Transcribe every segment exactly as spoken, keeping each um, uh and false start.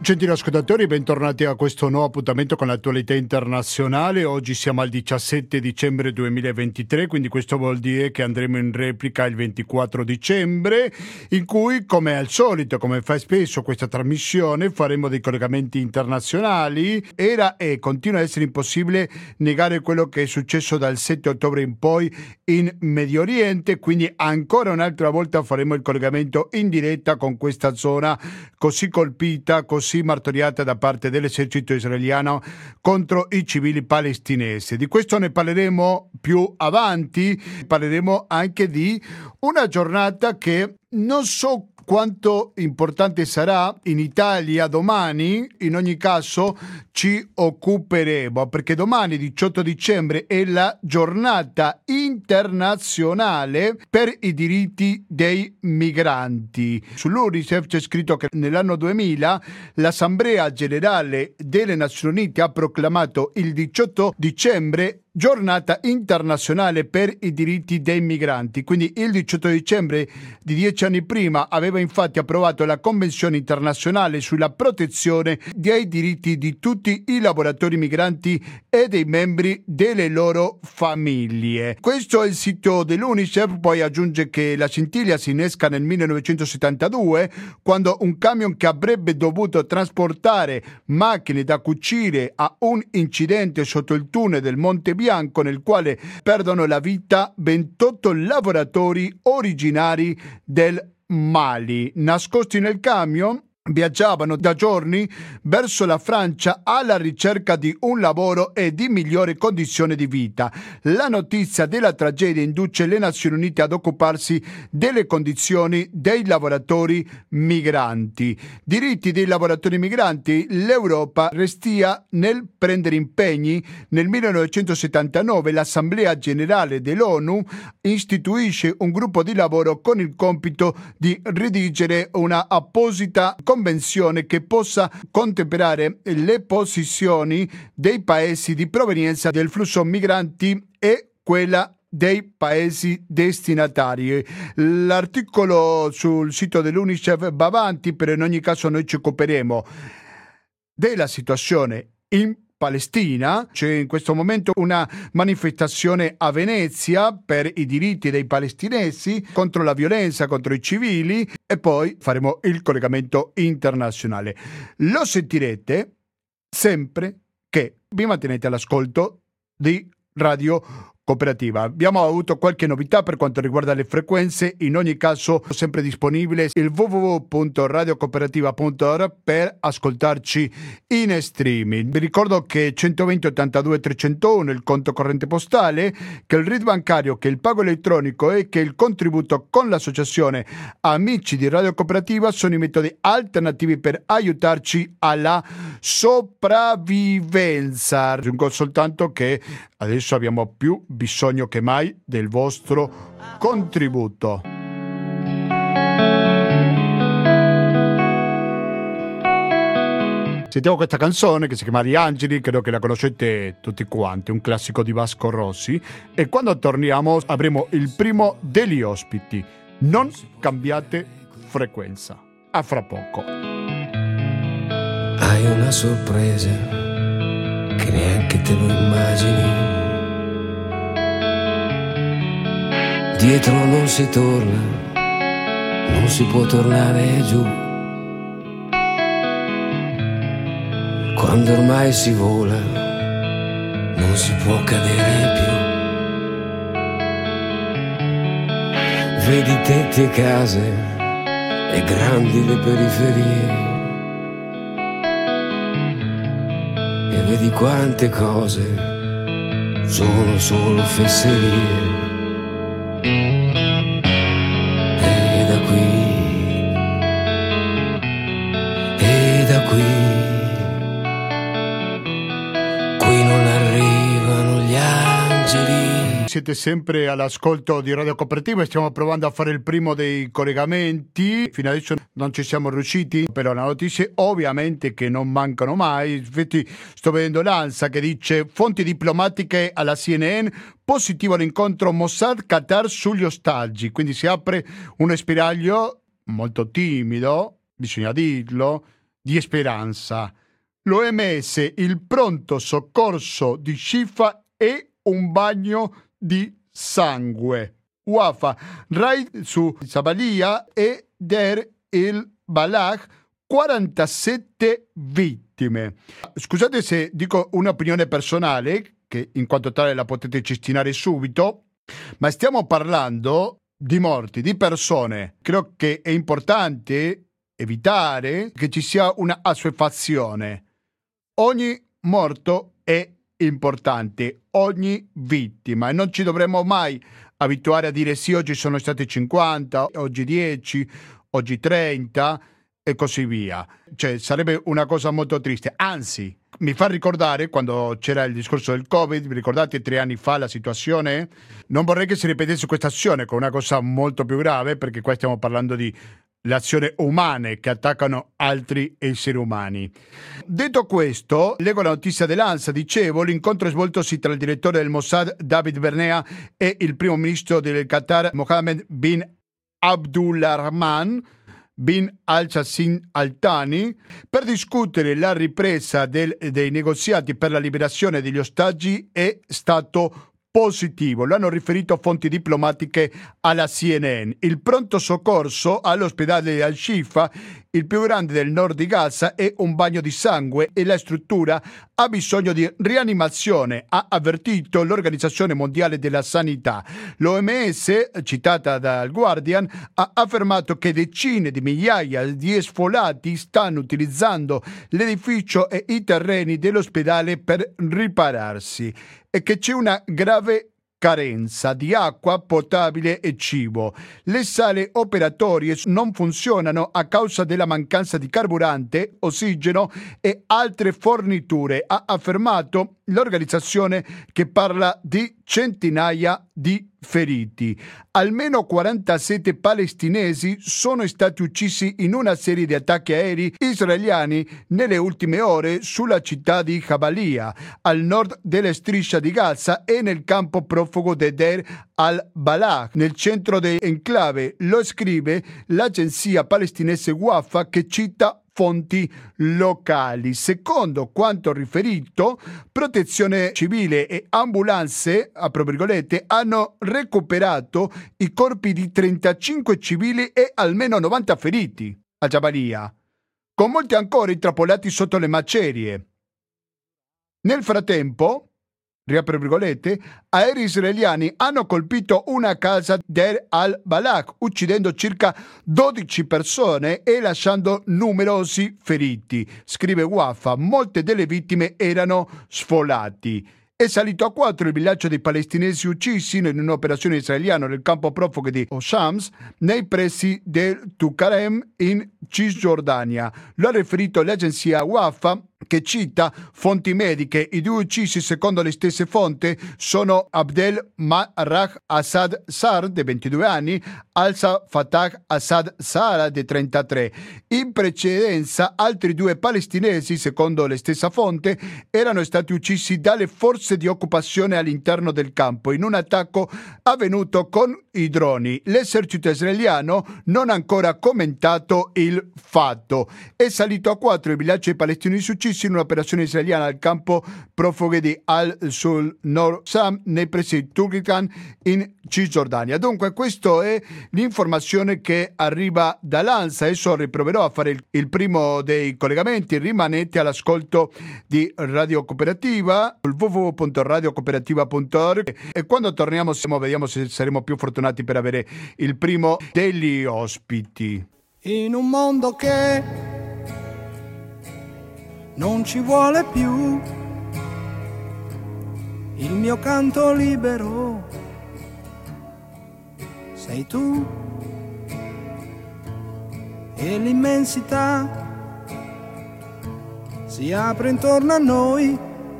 Gentili ascoltatori, bentornati a questo nuovo appuntamento con l'attualità internazionale. Oggi siamo al diciassette dicembre duemilaventitré, quindi questo vuol dire che andremo in replica il ventiquattro dicembre, in cui, come al solito, come fa spesso questa trasmissione, faremo dei collegamenti internazionali. Era e continua a essere impossibile negare quello che è successo dal sette ottobre in poi in Medio Oriente, quindi ancora un'altra volta faremo il collegamento in diretta con questa zona così colpita, così martoriata da parte dell'esercito israeliano contro i civili palestinesi. Di questo ne parleremo più avanti, parleremo anche di una giornata che non so quanto importante sarà in Italia domani. In ogni caso ci occuperemo, perché domani diciotto dicembre è la giornata internazionale per i diritti dei migranti. Sull'UNICEF c'è scritto che nell'anno duemila l'Assemblea Generale delle Nazioni Unite ha proclamato il diciotto dicembre giornata internazionale per i diritti dei migranti. Quindi il diciotto dicembre di dieci anni prima aveva infatti approvato la Convenzione internazionale sulla protezione dei diritti di tutti i lavoratori migranti e dei membri delle loro famiglie. Questo è il sito dell'UNICEF. Poi aggiunge che la scintilla si innesca nel millenovecentosettantadue, quando un camion che avrebbe dovuto trasportare macchine da cucire ha un incidente sotto il tunnel del Monte Bianco, nel quale perdono la vita ventotto lavoratori originari del Mali. Nascosti nel camion, viaggiavano da giorni verso la Francia alla ricerca di un lavoro e di migliori condizioni di vita. La notizia della tragedia induce le Nazioni Unite ad occuparsi delle condizioni dei lavoratori migranti. Diritti dei lavoratori migranti. L'Europa restia nel prendere impegni. Nel millenovecentosettantanove l'Assemblea Generale dell'ONU istituisce un gruppo di lavoro con il compito di redigere una apposita convenzione che possa contemperare le posizioni dei paesi di provenienza del flusso migranti e quella dei paesi destinatari. L'articolo sul sito dell'UNICEF va avanti, però in ogni caso noi ci occuperemo della situazione in Palestina. C'è in questo momento una manifestazione a Venezia per i diritti dei palestinesi, contro la violenza contro i civili, e poi faremo il collegamento internazionale. Lo sentirete sempre che vi mantenete all'ascolto di Radio Cooperativa. Abbiamo avuto qualche novità per quanto riguarda le frequenze. In ogni caso sempre disponibile il w w w punto radio cooperativa punto org per ascoltarci in streaming. Vi ricordo che centoventi ottantadue trecentouno il conto corrente postale, che il R I D bancario, che il pago elettronico e che il contributo con l'associazione Amici di Radio Cooperativa sono i metodi alternativi per aiutarci alla sopravvivenza. Aggiungo soltanto che adesso abbiamo più bisogno che mai del vostro contributo. Sentiamo questa canzone che si chiama Riangeli, credo che la conoscete tutti quanti, un classico di Vasco Rossi, e quando torniamo avremo il primo degli ospiti. Non cambiate frequenza. A fra poco. Hai una sorpresa che neanche te lo immagini. Dietro non si torna, non si può tornare giù. Quando ormai si vola, non si può cadere più. Vedi tetti e case e grandi le periferie, e vedi quante cose sono solo fesserie. E da qui, e da qui, qui non arrivano gli angeli. Siete sempre all'ascolto di Radio Cooperativa e stiamo provando a fare il primo dei collegamenti. Fino adesso non ci siamo riusciti, però le notizie ovviamente che non mancano mai. Infatti sto vedendo l'ANSA che dice: fonti diplomatiche alla C N N, positivo all'incontro Mossad-Qatar sugli ostaggi. Quindi si apre uno spiraglio molto timido, bisogna dirlo, di speranza. L'O M S, il pronto soccorso di Shifa e un bagno di sangue. Wafa, raid su Jabalia e Der el-Balah, quarantasette vittime. Scusate se dico un'opinione personale, che in quanto tale la potete cestinare subito, ma stiamo parlando di morti, di persone. Credo che è importante evitare che ci sia una assuefazione. Ogni morto è importante, ogni vittima, e non ci dovremmo mai abituare a dire sì, oggi sono stati cinquanta, oggi dieci, oggi trenta e così via. Cioè, sarebbe una cosa molto triste. Anzi, mi fa ricordare quando c'era il discorso del Covid, vi ricordate tre anni fa la situazione? Non vorrei che si ripetesse questa azione con una cosa molto più grave, perché qua stiamo parlando di le azioni umane che attaccano altri esseri umani. Detto questo, leggo la notizia dell'ANSA, dicevo, l'incontro è svoltosi tra il direttore del Mossad David Bernea e il primo ministro del Qatar Mohammed bin Abdulrahman bin Al-Jassim Al-Thani per discutere la ripresa del, dei negoziati per la liberazione degli ostaggi è stato positivo, lo hanno riferito fonti diplomatiche alla C N N. Il pronto soccorso all'ospedale Al-Shifa, il più grande del nord di Gaza, è un bagno di sangue e la struttura ha bisogno di rianimazione, ha avvertito l'Organizzazione Mondiale della Sanità. L'O M S, citata dal Guardian, ha affermato che decine di migliaia di sfollati stanno utilizzando l'edificio e i terreni dell'ospedale per ripararsi e che c'è una grave carenza di acqua potabile e cibo. Le sale operatorie non funzionano a causa della mancanza di carburante, ossigeno e altre forniture, ha affermato l'organizzazione, che parla di centinaia di feriti. Almeno quarantasette palestinesi sono stati uccisi in una serie di attacchi aerei israeliani nelle ultime ore sulla città di Jabalia, al nord della striscia di Gaza, e nel campo profugo di Der al-Balah, nel centro dell'enclave. Lo scrive l'agenzia palestinese Wafa, che cita fonti locali. Secondo quanto riferito, protezione civile e ambulanze, apro virgolette, hanno recuperato i corpi di trentacinque civili e almeno novanta feriti a Jabalia, con molti ancora intrappolati sotto le macerie. Nel frattempo, riapro virgolette, aerei israeliani hanno colpito una casa Der al-Balah, uccidendo circa dodici persone e lasciando numerosi feriti. Scrive Wafa, molte delle vittime erano sfollati. È salito a quattro il villaggio dei palestinesi uccisi in un'operazione israeliana nel campo profughi di Oshams, nei pressi del Tukarem in Cisgiordania. Lo ha riferito l'agenzia Wafa, che cita fonti mediche. I due uccisi, secondo le stesse fonti, sono Abdel Marrah Assad Sar, di ventidue anni, Alsa Fatah Assad Sara, di trentatré. In precedenza, altri due palestinesi, secondo la stessa fonte, erano stati uccisi dalle forze di occupazione all'interno del campo in un attacco avvenuto con i droni. L'esercito israeliano non ha ancora commentato il fatto. È salito a quattro il villaggio dei palestinesi uccisi in un'operazione israeliana al campo profughi di Al-Sul Nord-Sam, nei pressi di Turkican in Cisgiordania. Dunque, questa è l'informazione che arriva dall'ANSA. Adesso riproverò a fare il, il primo dei collegamenti. Rimanete all'ascolto di Radio Cooperativa, sul w w w punto radio cooperativa punto org, e quando torniamo siamo, vediamo se saremo più fortunati per avere il primo degli ospiti. In un mondo che non ci vuole più il mio canto libero, sei tu e l'immensità si apre intorno a noi,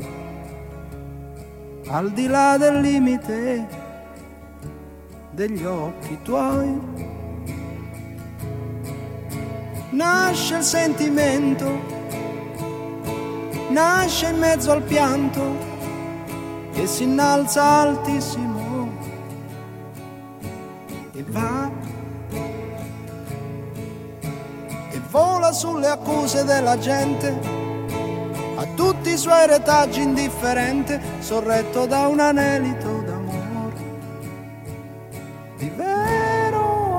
al di là del limite degli occhi tuoi. Nasce il sentimento, nasce in mezzo al pianto che si innalza altissimo e va e vola vola sulle accuse della gente, a tutti i suoi retaggi indifferente, sorretto da un anelito d'amore, di vero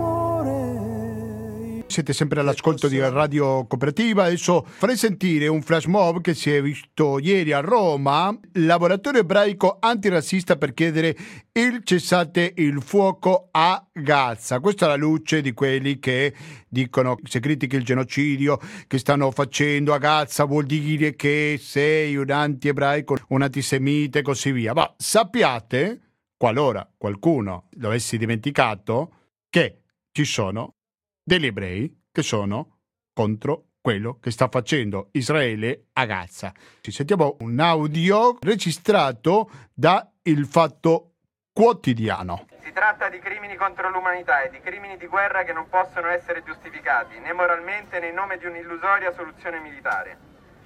amore. Siete sempre all'ascolto di Radio Cooperativa. Adesso farei sentire un flash mob che si è visto ieri a Roma, laboratorio ebraico antirazzista per chiedere il cessate il fuoco a Gaza. Questa è la luce di quelli che dicono se critichi il genocidio che stanno facendo a Gaza vuol dire che sei un anti-ebraico, un antisemita e così via. Ma sappiate, qualora qualcuno lo avessi dimenticato, che ci sono degli ebrei che sono contro quello che sta facendo Israele a Gaza. Ci sentiamo un audio registrato da Il Fatto Quotidiano. Si tratta di crimini contro l'umanità e di crimini di guerra che non possono essere giustificati né moralmente né in nome di un'illusoria soluzione militare.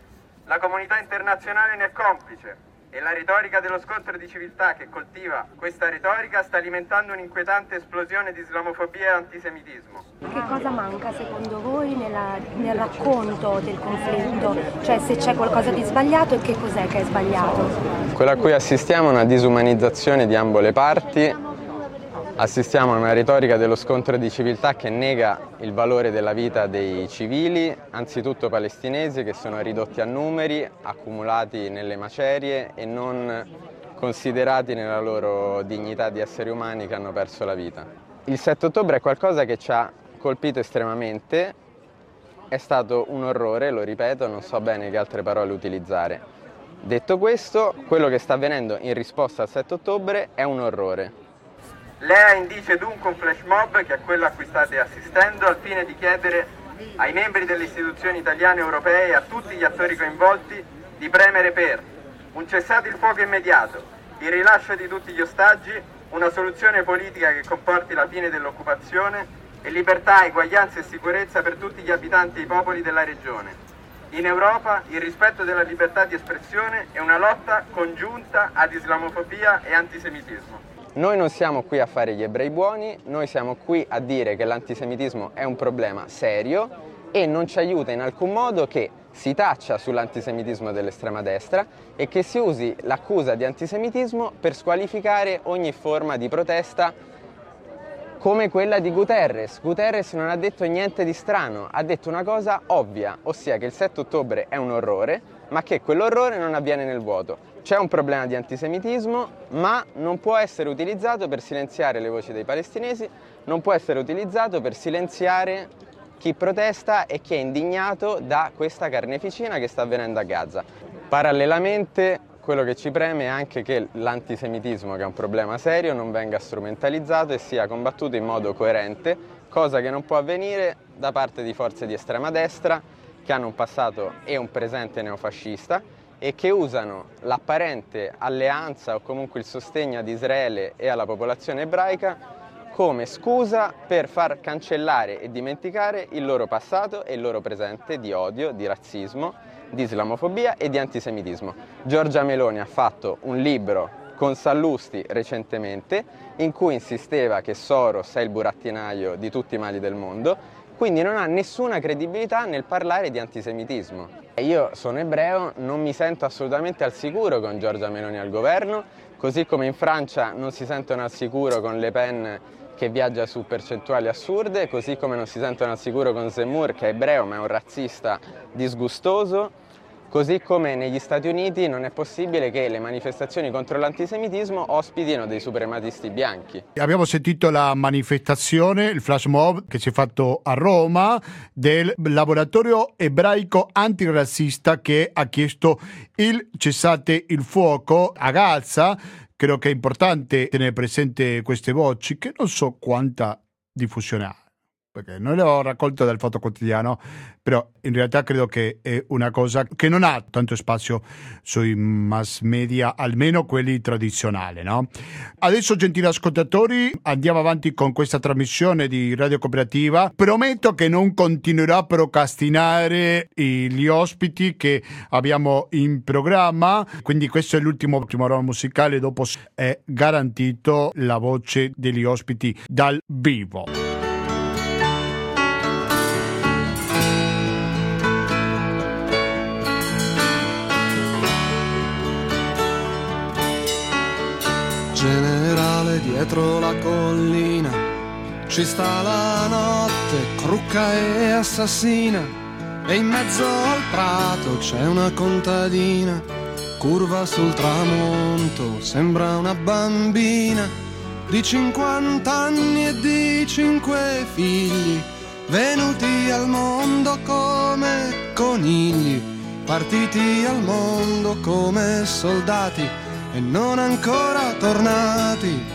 La comunità internazionale ne è complice e la retorica dello scontro di civiltà che coltiva questa retorica sta alimentando un'inquietante esplosione di islamofobia e antisemitismo. Che cosa manca secondo voi nella, nel racconto del conflitto? Cioè se c'è qualcosa di sbagliato e che cos'è che è sbagliato? Quello a cui assistiamo è una disumanizzazione di ambo le parti. Assistiamo a una retorica dello scontro di civiltà che nega il valore della vita dei civili, anzitutto palestinesi, che sono ridotti a numeri, accumulati nelle macerie e non considerati nella loro dignità di esseri umani che hanno perso la vita. Il sette ottobre è qualcosa che ci ha colpito estremamente, è stato un orrore, lo ripeto, non so bene che altre parole utilizzare. Detto questo, quello che sta avvenendo in risposta al sette ottobre è un orrore. L'E A indice dunque un flash mob, che è quello a cui state assistendo, al fine di chiedere ai membri delle istituzioni italiane e europee e a tutti gli attori coinvolti di premere per un cessate il fuoco immediato, il rilascio di tutti gli ostaggi, una soluzione politica che comporti la fine dell'occupazione e libertà, eguaglianza e sicurezza per tutti gli abitanti e i popoli della regione. In Europa il rispetto della libertà di espressione e una lotta congiunta ad islamofobia e antisemitismo. Noi non siamo qui a fare gli ebrei buoni, noi siamo qui a dire che l'antisemitismo è un problema serio e non ci aiuta in alcun modo che si taccia sull'antisemitismo dell'estrema destra e che si usi l'accusa di antisemitismo per squalificare ogni forma di protesta come quella di Guterres. Guterres non ha detto niente di strano, ha detto una cosa ovvia, ossia che il sette ottobre è un orrore, ma che quell'orrore non avviene nel vuoto. C'è un problema di antisemitismo, ma non può essere utilizzato per silenziare le voci dei palestinesi, non può essere utilizzato per silenziare chi protesta e chi è indignato da questa carneficina che sta avvenendo a Gaza. Parallelamente, quello che ci preme è anche che l'antisemitismo, che è un problema serio, non venga strumentalizzato e sia combattuto in modo coerente, cosa che non può avvenire da parte di forze di estrema destra che hanno un passato e un presente neofascista e che usano l'apparente alleanza o comunque il sostegno ad Israele e alla popolazione ebraica come scusa per far cancellare e dimenticare il loro passato e il loro presente di odio, di razzismo, di islamofobia e di antisemitismo. Giorgia Meloni ha fatto un libro con Sallusti recentemente in cui insisteva che Soros è il burattinaio di tutti i mali del mondo, quindi non ha nessuna credibilità nel parlare di antisemitismo. Io sono ebreo, non mi sento assolutamente al sicuro con Giorgia Meloni al governo, così come in Francia non si sentono al sicuro con Le Pen che viaggia su percentuali assurde, così come non si sentono al sicuro con Zemmour che è ebreo ma è un razzista disgustoso. Così come negli Stati Uniti non è possibile che le manifestazioni contro l'antisemitismo ospitino dei suprematisti bianchi. Abbiamo sentito la manifestazione, il flash mob che si è fatto a Roma del laboratorio ebraico antirazzista che ha chiesto il cessate il fuoco a Gaza. Credo che è importante tenere presente queste voci che non so quanta diffusione ha, perché non le ho raccolte dal Fatto Quotidiano, però in realtà credo che è una cosa che non ha tanto spazio sui mass media, almeno quelli tradizionali, no? Adesso, gentili ascoltatori, andiamo avanti con questa trasmissione di Radio Cooperativa. Prometto che non continuerò a procrastinare gli ospiti che abbiamo in programma, quindi questo è l'ultimo primo round musicale, dopo è garantito la voce degli ospiti dal vivo. ci sta la notte, crucca e assassina, e in mezzo al prato c'è una contadina, curva sul tramonto, sembra una bambina di cinquanta anni e di cinque figli, venuti al mondo come conigli, partiti al mondo come soldati e non ancora tornati.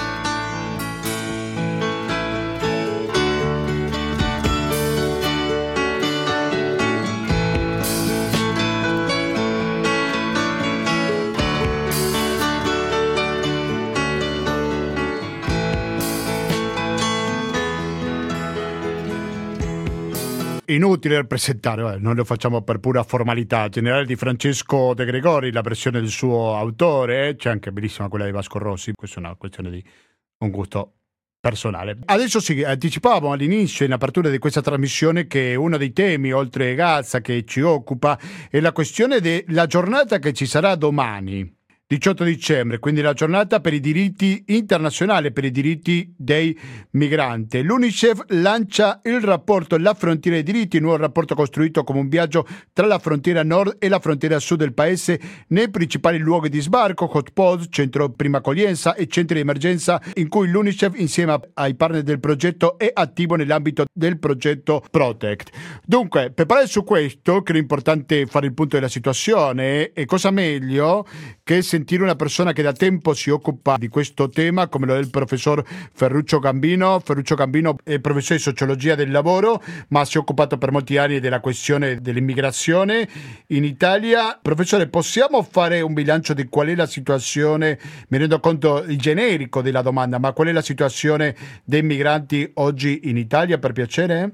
Inutile rappresentare, eh, non lo facciamo per pura formalità. Generale di Francesco De Gregori, la versione del suo autore, eh? C'è anche bellissima quella di Vasco Rossi, questa è una questione di un gusto personale. Adesso sì, anticipavamo all'inizio, in apertura di questa trasmissione, che uno dei temi, oltre a Gaza, che ci occupa è la questione della giornata che ci sarà domani, diciotto dicembre, quindi la giornata per i diritti internazionali, per i diritti dei migranti. L'UNICEF lancia il rapporto La frontiera dei diritti, un nuovo rapporto costruito come un viaggio tra la frontiera nord e la frontiera sud del paese nei principali luoghi di sbarco, hotspot, centro prima accoglienza e centri di emergenza, in cui l'UNICEF insieme ai partner del progetto è attivo nell'ambito del progetto Protect. Dunque, per parlare su questo, credo importante fare il punto della situazione, e cosa meglio che sentire una persona che da tempo si occupa di questo tema, come lo è il professor Ferruccio Gambino. Ferruccio Gambino è professore di sociologia del lavoro, ma si è occupato per molti anni della questione dell'immigrazione in Italia. Professore, possiamo fare un bilancio di qual è la situazione, mi rendo conto il generico della domanda, ma qual è la situazione dei migranti oggi in Italia, per piacere?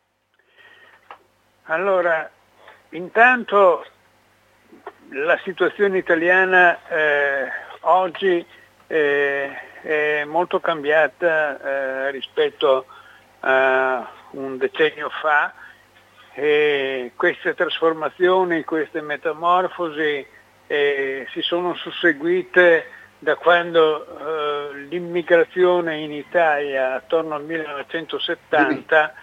Allora, intanto la situazione italiana eh, oggi eh, è molto cambiata eh, rispetto a un decennio fa, e queste trasformazioni, queste metamorfosi eh, si sono susseguite da quando eh, l'immigrazione in Italia attorno al millenovecentosettanta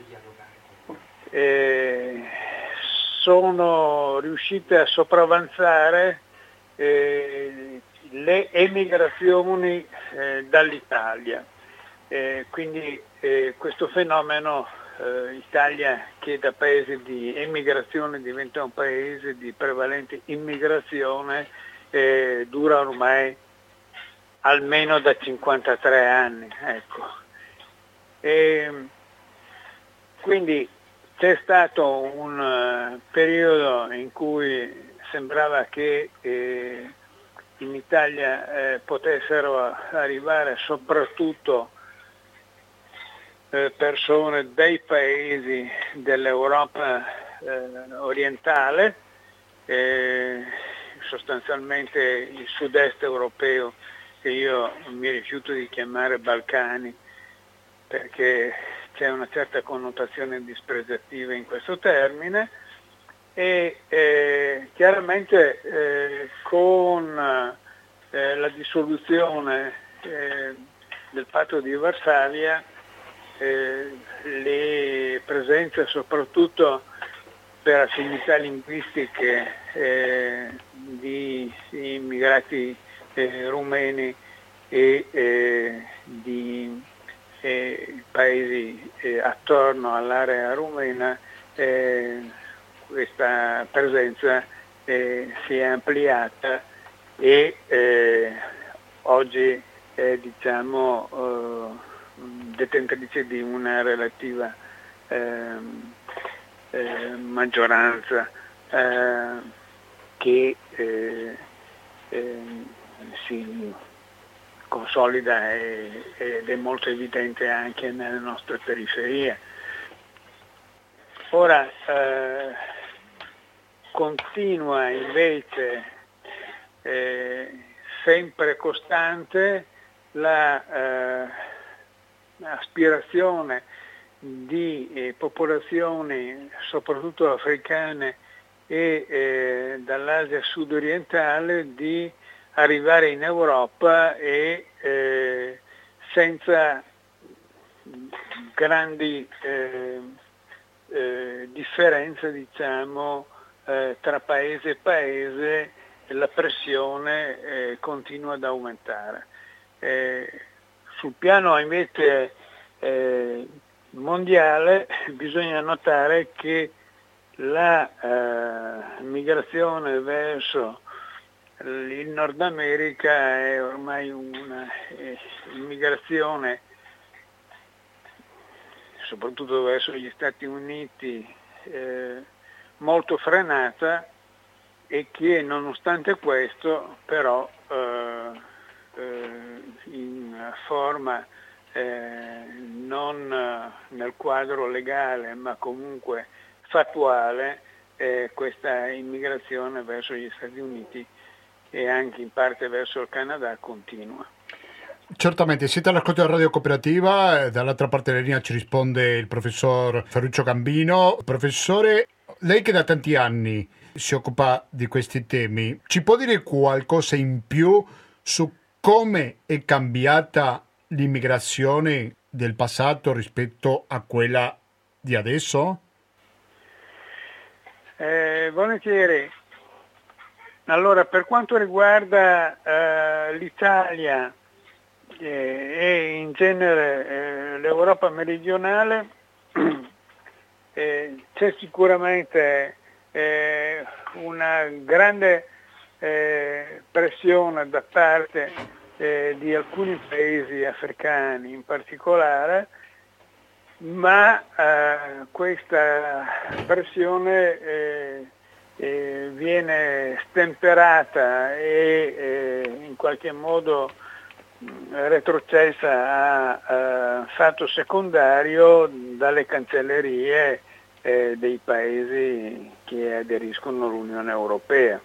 eh, sono riuscite a sopravanzare eh, le emigrazioni eh, dall'Italia. Eh, quindi eh, questo fenomeno, eh, Italia che da paese di emigrazione diventa un paese di prevalente immigrazione, eh, dura ormai almeno da cinquantatré anni. Ecco. E, quindi c'è stato un uh, periodo in cui sembrava che eh, in Italia eh, potessero arrivare soprattutto eh, persone dei paesi dell'Europa eh, orientale, eh, sostanzialmente il sud-est europeo, che io mi rifiuto di chiamare Balcani, perché c'è una certa connotazione dispregiativa in questo termine, e eh, chiaramente eh, con eh, la dissoluzione eh, del patto di Varsavia eh, le presenze soprattutto per affinità linguistiche eh, di immigrati eh, rumeni e eh, di eh, paesi eh, attorno all'area rumena, eh, questa presenza eh, si è ampliata e eh, oggi è, diciamo, eh, detentrice di una relativa eh, eh, maggioranza eh, che eh, eh, si consolida e, ed è molto evidente anche nelle nostre periferie. Ora eh, continua invece eh, sempre costante la eh, aspirazione di eh, popolazioni soprattutto africane e eh, dall'Asia sud-orientale di arrivare in Europa e eh, senza grandi eh, eh, differenze, diciamo, eh, tra paese e paese, la pressione eh, continua ad aumentare. Eh, sul piano invece eh, mondiale bisogna notare che la eh, migrazione verso il Nord America è ormai una eh, immigrazione, soprattutto verso gli Stati Uniti, eh, molto frenata, e che nonostante questo però eh, eh, in forma eh, non nel quadro legale ma comunque fattuale, eh, questa immigrazione verso gli Stati Uniti e anche in parte verso il Canada continua. Certamente, siete all'ascolto della Radio Cooperativa, dall'altra parte della linea ci risponde il professor Ferruccio Gambino. Professore, lei che da tanti anni si occupa di questi temi, ci può dire qualcosa in più su come è cambiata l'immigrazione del passato rispetto a quella di adesso? Eh, volentieri. Allora, per quanto riguarda eh, l'Italia eh, e in genere eh, l'Europa meridionale, eh, c'è sicuramente eh, una grande eh, pressione da parte eh, di alcuni paesi africani in particolare, ma eh, questa pressione eh, eh, viene stemperata e eh, in qualche modo retrocessa a, a fatto secondario dalle cancellerie eh, dei paesi che aderiscono all'Unione Europea.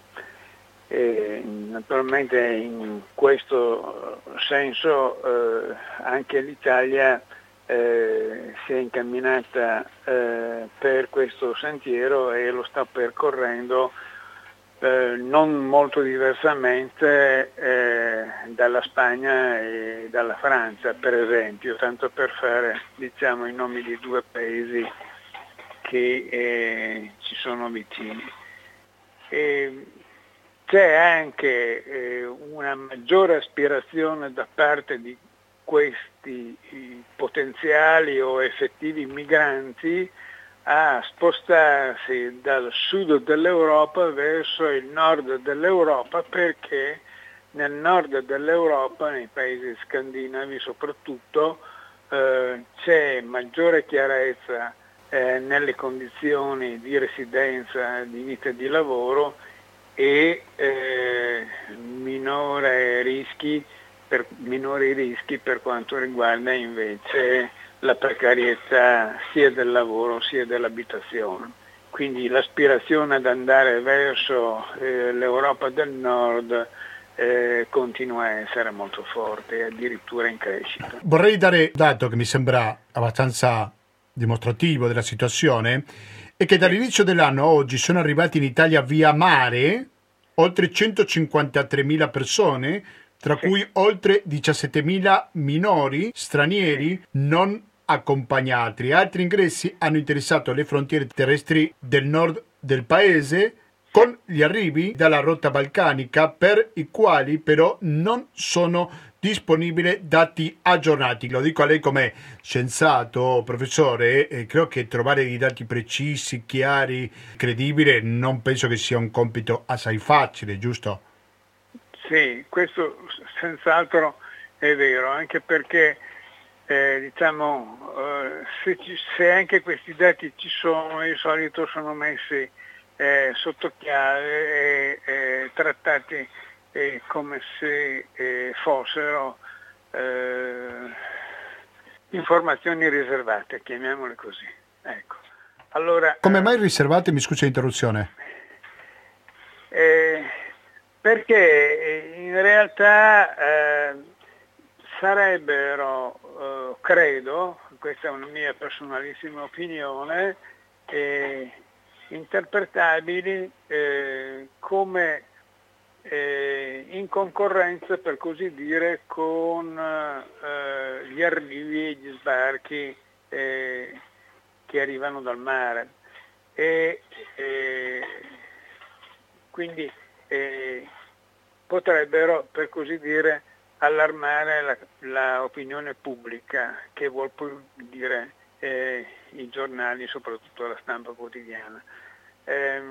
E, naturalmente in questo senso eh, anche l'Italia eh, si è incamminata eh, per questo sentiero e lo sta percorrendo Eh, non molto diversamente eh, dalla Spagna e dalla Francia, per esempio, tanto per fare, diciamo, i nomi di due paesi che eh, ci sono vicini. E c'è anche eh, una maggiore aspirazione da parte di questi potenziali o effettivi migranti a spostarsi dal sud dell'Europa verso il nord dell'Europa, perché nel nord dell'Europa, nei paesi scandinavi soprattutto, eh, c'è maggiore chiarezza eh, nelle condizioni di residenza, di vita e di lavoro e eh, minore rischi per, minori rischi per quanto riguarda invece la precarietà sia del lavoro sia dell'abitazione. Quindi l'aspirazione ad andare verso eh, l'Europa del Nord eh, continua a essere molto forte, addirittura in crescita. Vorrei dare un dato che mi sembra abbastanza dimostrativo della situazione, è che dall'inizio dell'anno a oggi sono arrivati in Italia via mare oltre centocinquantatremila persone, tra sì. cui oltre diciassettemila minori stranieri sì. non accompagnati. Altri ingressi hanno interessato le frontiere terrestri del nord del paese, con gli arrivi dalla rotta balcanica, per i quali però non sono disponibili dati aggiornati. Lo dico a lei come scienziato, professore, e credo che trovare dei dati precisi, chiari, credibili, non penso che sia un compito assai facile, giusto? Sì, questo senz'altro è vero, anche perché Eh, diciamo, eh, se, ci, se anche questi dati ci sono, di solito sono messi eh, sotto chiave e eh, trattati eh, come se eh, fossero eh, informazioni riservate, chiamiamole così. Ecco. Allora, come mai riservate? Mi scusi l'interruzione. Eh, perché in realtà eh, sarebbero, eh, credo, questa è una mia personalissima opinione, eh, interpretabili eh, come eh, in concorrenza, per così dire, con eh, gli arrivi e gli sbarchi eh, che arrivano dal mare. E, eh, quindi eh, potrebbero, per così dire, allarmare la, la opinione pubblica, che vuol dire eh, i giornali, soprattutto la stampa quotidiana. Eh,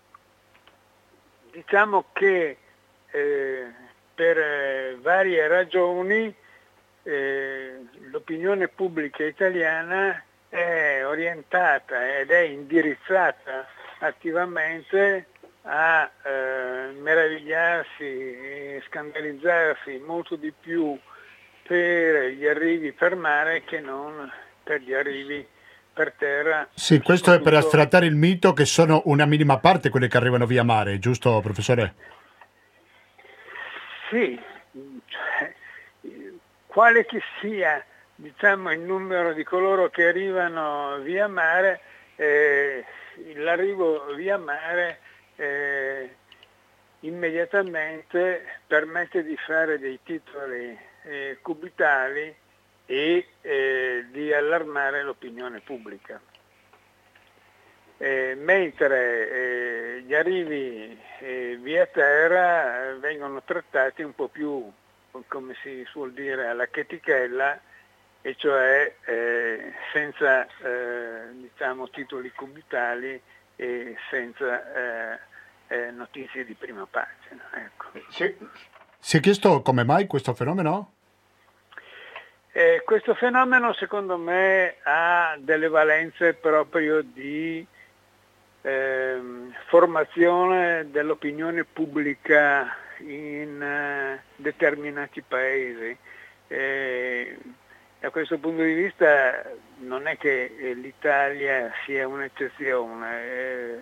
diciamo che eh, per eh, varie ragioni eh, l'opinione pubblica italiana è orientata ed è indirizzata attivamente a eh, meravigliarsi e scandalizzarsi molto di più per gli arrivi per mare che non per gli arrivi per terra. Sì, questo è per sfratare il mito che sono una minima parte quelle che arrivano via mare, giusto professore? Sì, cioè, quale che sia, diciamo, il numero di coloro che arrivano via mare, eh, l'arrivo via mare eh, immediatamente permette di fare dei titoli eh, cubitali e eh, di allarmare l'opinione pubblica. Eh, mentre eh, gli arrivi eh, via terra eh, vengono trattati un po' più, come si suol dire, alla chetichella, e cioè eh, senza eh, diciamo, titoli cubitali e senza eh, eh, notizie di prima pagina. Ecco. Sì. Si è chiesto come mai questo fenomeno? Eh, questo fenomeno secondo me ha delle valenze proprio di eh, formazione dell'opinione pubblica in eh, determinati paesi. Eh, da questo punto di vista non è che eh, l'Italia sia un'eccezione. Eh,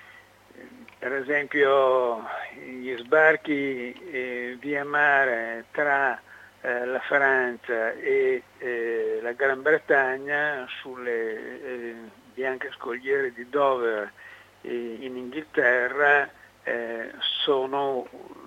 per esempio gli sbarchi eh, via mare tra eh, la Francia e eh, la Gran Bretagna sulle eh, bianche scogliere di Dover eh, in Inghilterra eh, sono,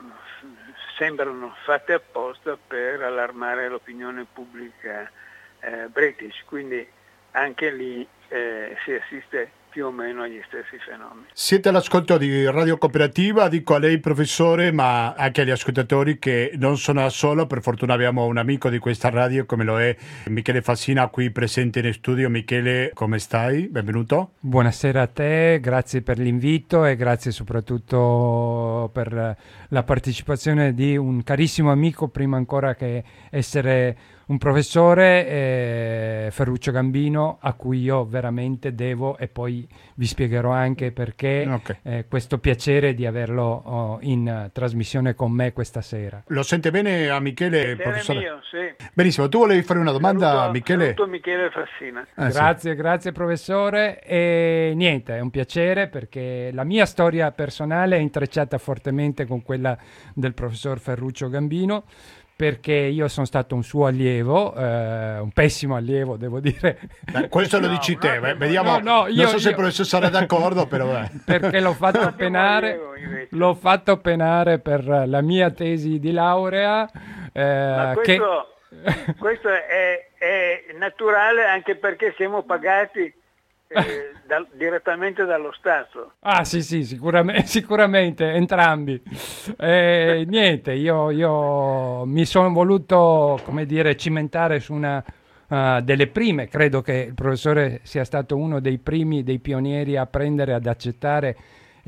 sembrano fatte apposta per allarmare l'opinione pubblica eh, british, quindi anche lì eh, si assiste più o meno agli stessi fenomeni. Siete all'ascolto di Radio Cooperativa, dico a lei professore, ma anche agli ascoltatori che non sono da solo, per fortuna abbiamo un amico di questa radio come lo è Michele Fassina qui presente in studio. Michele, come stai? Benvenuto. Buonasera a te, grazie per l'invito e grazie soprattutto per la partecipazione di un carissimo amico, prima ancora che essere un professore, eh, Ferruccio Gambino, a cui io veramente devo, e poi vi spiegherò anche perché, okay. eh, questo piacere di averlo oh, in uh, trasmissione con me questa sera. Lo sente bene a Michele, professore? Mio, sì. Benissimo, tu volevi fare una domanda saluto, a Michele? Saluto Michele Fassina. Eh, grazie, sì. grazie professore, e niente, è un piacere perché la mia storia personale è intrecciata fortemente con quella del professor Ferruccio Gambino, perché io sono stato un suo allievo, eh, un pessimo allievo devo dire. Beh, questo lo dici no, te, no, vediamo, no, no, io, non so se io... il professore sarà d'accordo, però eh. perché l'ho fatto penare, l'ho fatto penare per la mia tesi di laurea. Eh, Ma questo, che... questo è, è naturale, anche perché siamo pagati Eh, da, direttamente dallo Stato. Ah sì sì, sicuramente, sicuramente entrambi. Eh, niente, io, io mi sono voluto, come dire, cimentare su una uh, delle prime, credo che il professore sia stato uno dei primi, dei pionieri a prendere, ad accettare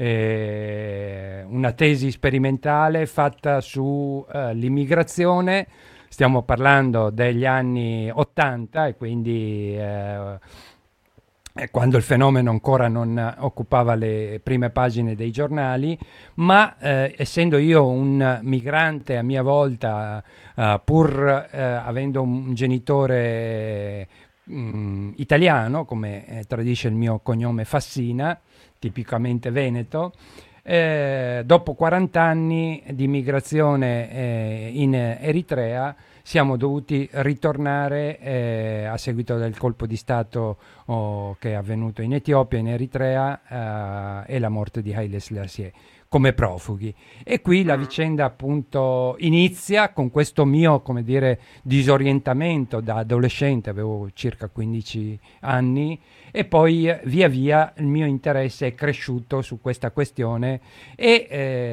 eh, una tesi sperimentale fatta su uh, l'immigrazione. Stiamo parlando degli anni ottanta e quindi eh, quando il fenomeno ancora non occupava le prime pagine dei giornali, ma eh, essendo io un migrante a mia volta, uh, pur eh, avendo un genitore mh, italiano, come eh, tradisce il mio cognome Fassina, tipicamente veneto, eh, dopo quaranta anni di migrazione eh, in Eritrea, siamo dovuti ritornare eh, a seguito del colpo di Stato oh, che è avvenuto in Etiopia, in Eritrea, eh, e la morte di Haile Selassie. come profughi. E qui la vicenda appunto inizia con questo mio, come dire, disorientamento da adolescente, avevo circa quindici anni, e poi eh, via via il mio interesse è cresciuto su questa questione e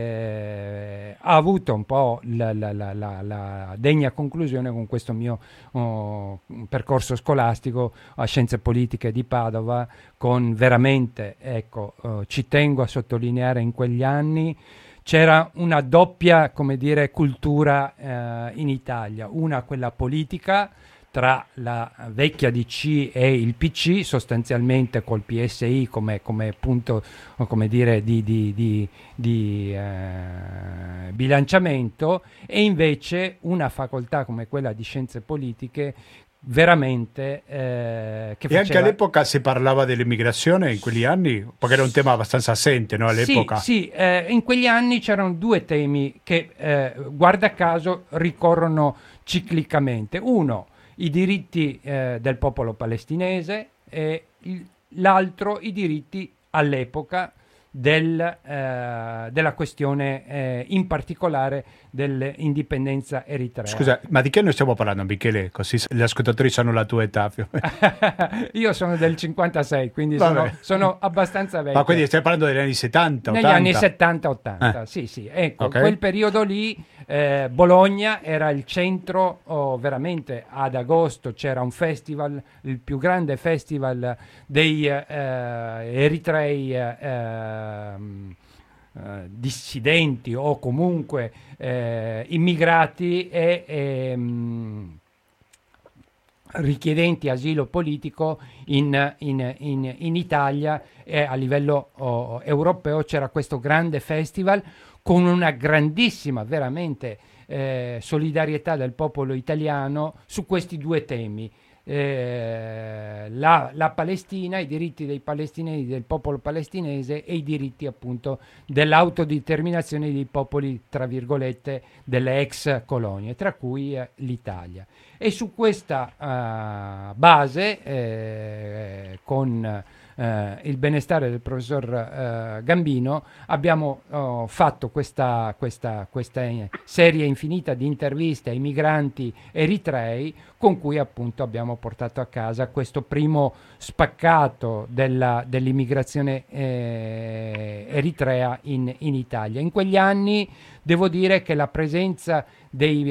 eh, ha avuto un po' la, la, la, la, la degna conclusione con questo mio oh, percorso scolastico a Scienze Politiche di Padova, con veramente, ecco, oh, ci tengo a sottolineare, in quegli anni c'era una doppia, come dire, cultura eh, in Italia, una quella politica tra la vecchia D C e il P C, sostanzialmente col P S I come, come punto, come dire, di, di, di, di eh, bilanciamento, e invece una facoltà come quella di Scienze Politiche veramente eh, che e faceva... anche all'epoca si parlava dell'immigrazione in quegli anni, perché era un tema abbastanza assente, no, all'epoca. Sì, sì, eh, in quegli anni c'erano due temi che eh, guarda caso ricorrono ciclicamente. Uno, i diritti eh, del popolo palestinese, e il, l'altro i diritti all'epoca del, eh, della questione eh, in particolare dell'indipendenza eritrea. Scusa, ma di che noi stiamo parlando, Michele? Così gli ascoltatori sanno la tua età. Io sono del cinquantasei, quindi sono, sono abbastanza vecchio. Ma quindi stai parlando degli anni settanta, Negli ottanta? anni settanta ottanta, eh. sì sì. Ecco, okay. Quel periodo lì eh, Bologna era il centro, oh, veramente ad agosto c'era un festival, il più grande festival dei eh, eritrei eh, Uh, dissidenti o comunque eh, immigrati e ehm, richiedenti asilo politico in, in, in, in Italia, e a livello oh, europeo c'era questo grande festival con una grandissima veramente eh, solidarietà del popolo italiano su questi due temi. Eh, la, la Palestina, i diritti dei palestinesi, del popolo palestinese, e i diritti appunto dell'autodeterminazione dei popoli, tra virgolette, delle ex colonie, tra cui eh, l'Italia. E su questa uh, base, eh, con Uh, il benestare del professor uh, Gambino, abbiamo uh, fatto questa, questa, questa serie infinita di interviste ai migranti eritrei, con cui appunto abbiamo portato a casa questo primo spaccato della, dell'immigrazione eh, eritrea in, in Italia. In quegli anni devo dire che la presenza dei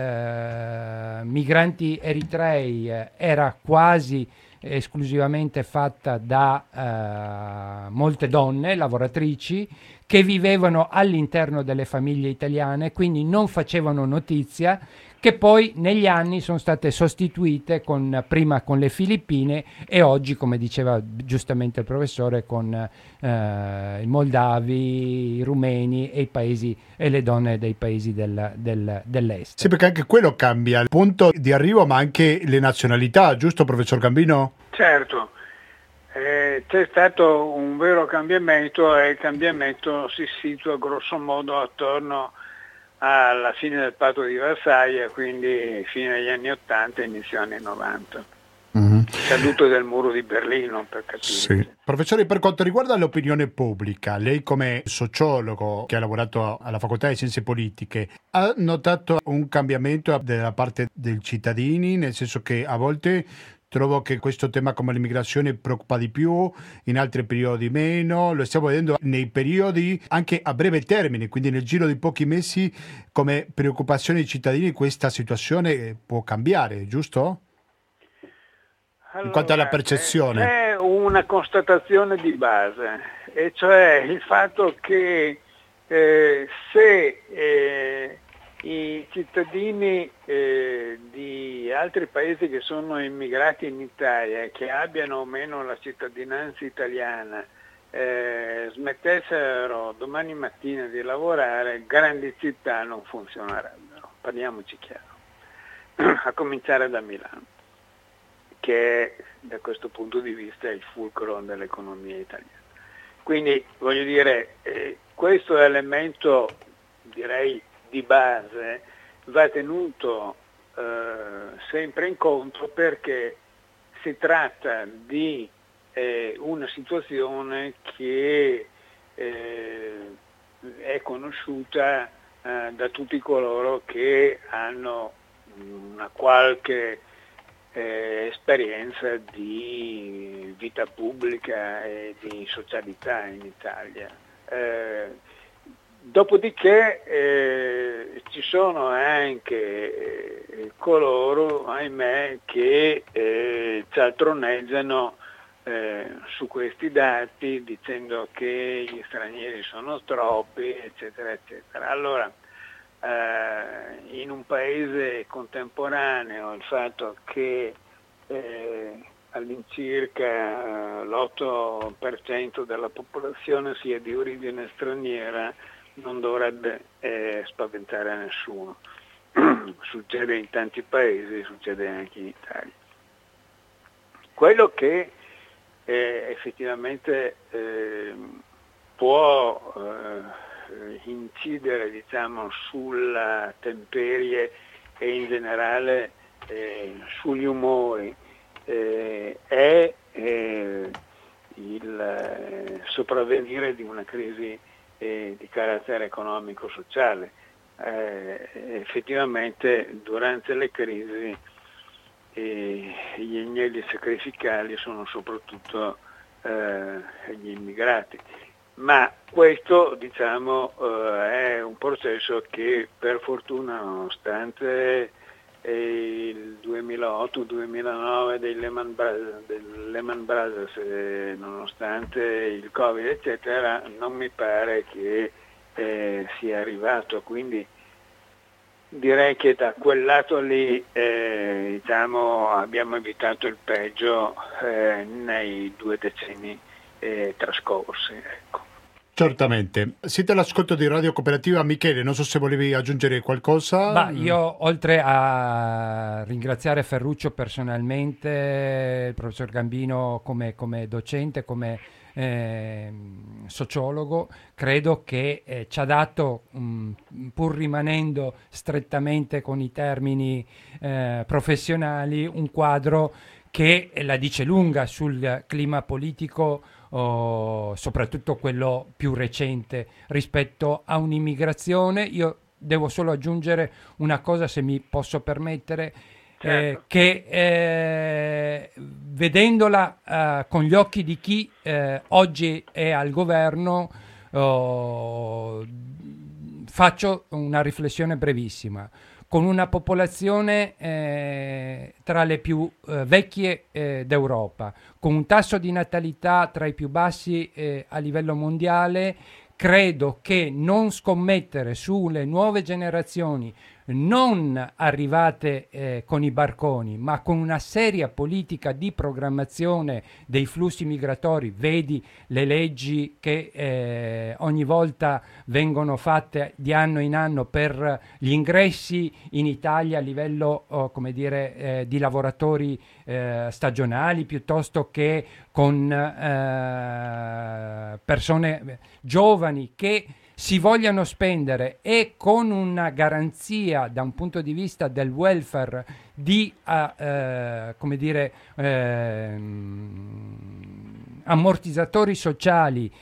eh, migranti eritrei eh, era quasi esclusivamente fatta da uh, molte donne lavoratrici che vivevano all'interno delle famiglie italiane, quindi non facevano notizia, che poi negli anni sono state sostituite con, prima con le Filippine e oggi, come diceva giustamente il professore, con eh, i moldavi, i rumeni e i paesi e le donne dei paesi del, del, dell'est. Sì, perché anche quello cambia il punto di arrivo, ma anche le nazionalità, giusto professor Gambino? Certo, eh, c'è stato un vero cambiamento, e il cambiamento si situa grosso modo attorno alla fine del patto di Varsavia, quindi fine degli anni ottanta e inizio anni novanta. Mm-hmm. Caduto del muro di Berlino, per capire. Sì. Professore, per quanto riguarda l'opinione pubblica, lei come sociologo che ha lavorato alla Facoltà di Scienze Politiche, ha notato un cambiamento dalla parte dei cittadini, nel senso che a volte trovo che questo tema come l'immigrazione preoccupa di più, in altri periodi meno, lo stiamo vedendo nei periodi anche a breve termine, quindi nel giro di pochi mesi, come preoccupazione dei cittadini questa situazione può cambiare, giusto? Allora, in quanto alla percezione. C'è una constatazione di base, e cioè il fatto che eh, se eh, i cittadini eh, di altri paesi che sono immigrati in Italia, che abbiano o meno la cittadinanza italiana, eh, smettessero domani mattina di lavorare, grandi città non funzionerebbero, parliamoci chiaro, a cominciare da Milano, che è da questo punto di vista il fulcro dell'economia italiana. Quindi voglio dire, eh, questo elemento, direi, di base va tenuto eh, sempre in conto, perché si tratta di eh, una situazione che eh, è conosciuta eh, da tutti coloro che hanno una qualche eh, esperienza di vita pubblica e di socialità in Italia. Eh, dopodiché eh, ci sono anche eh, coloro, ahimè, che eh, cialtroneggiano eh, su questi dati dicendo che gli stranieri sono troppi, eccetera, eccetera. Allora, eh, in un paese contemporaneo il fatto che eh, all'incirca eh, l'otto per cento della popolazione sia di origine straniera non dovrebbe eh, spaventare a nessuno. Succede in tanti paesi, succede anche in Italia. Quello che eh, effettivamente eh, può eh, incidere, diciamo, sulla temperie e in generale eh, sugli umori eh, è eh, il eh, sopravvenire di una crisi eh, di carattere economico-sociale. Eh, effettivamente durante le crisi eh, gli agnelli sacrificali sono soprattutto eh, gli immigrati, ma questo, diciamo, eh, è un processo che per fortuna, nonostante eh, il duemilaotto duemilanove dei Lehman Brothers, del Lehman Brothers eh, nonostante il Covid eccetera, non mi pare che Eh, sia arrivato, quindi direi che da quel lato lì eh, diciamo, abbiamo evitato il peggio eh, nei due decenni eh, trascorsi. Ecco. Certamente. Siete all'ascolto di Radio Cooperativa. Michele, non so se volevi aggiungere qualcosa. Bah, io oltre a ringraziare Ferruccio personalmente, il professor Gambino come, come docente, come Eh, sociologo, credo che eh, ci ha dato, mh, pur rimanendo strettamente con i termini eh, professionali, un quadro che la dice lunga sul clima politico, oh, soprattutto quello più recente, rispetto a un'immigrazione. Io devo solo aggiungere una cosa, se mi posso permettere. Eh, che eh, vedendola eh, con gli occhi di chi eh, oggi è al governo, oh, faccio una riflessione brevissima. Con una popolazione eh, tra le più eh, vecchie eh, d'Europa, con un tasso di natalità tra i più bassi eh, a livello mondiale, credo che non scommettere sulle nuove generazioni non arrivate eh, con i barconi, ma con una seria politica di programmazione dei flussi migratori, vedi le leggi che eh, ogni volta vengono fatte di anno in anno per gli ingressi in Italia a livello, oh, come dire, eh, di lavoratori eh, stagionali, piuttosto che con eh, persone giovani che si vogliano spendere, e con una garanzia da un punto di vista del welfare di uh, eh, come dire, eh, ammortizzatori sociali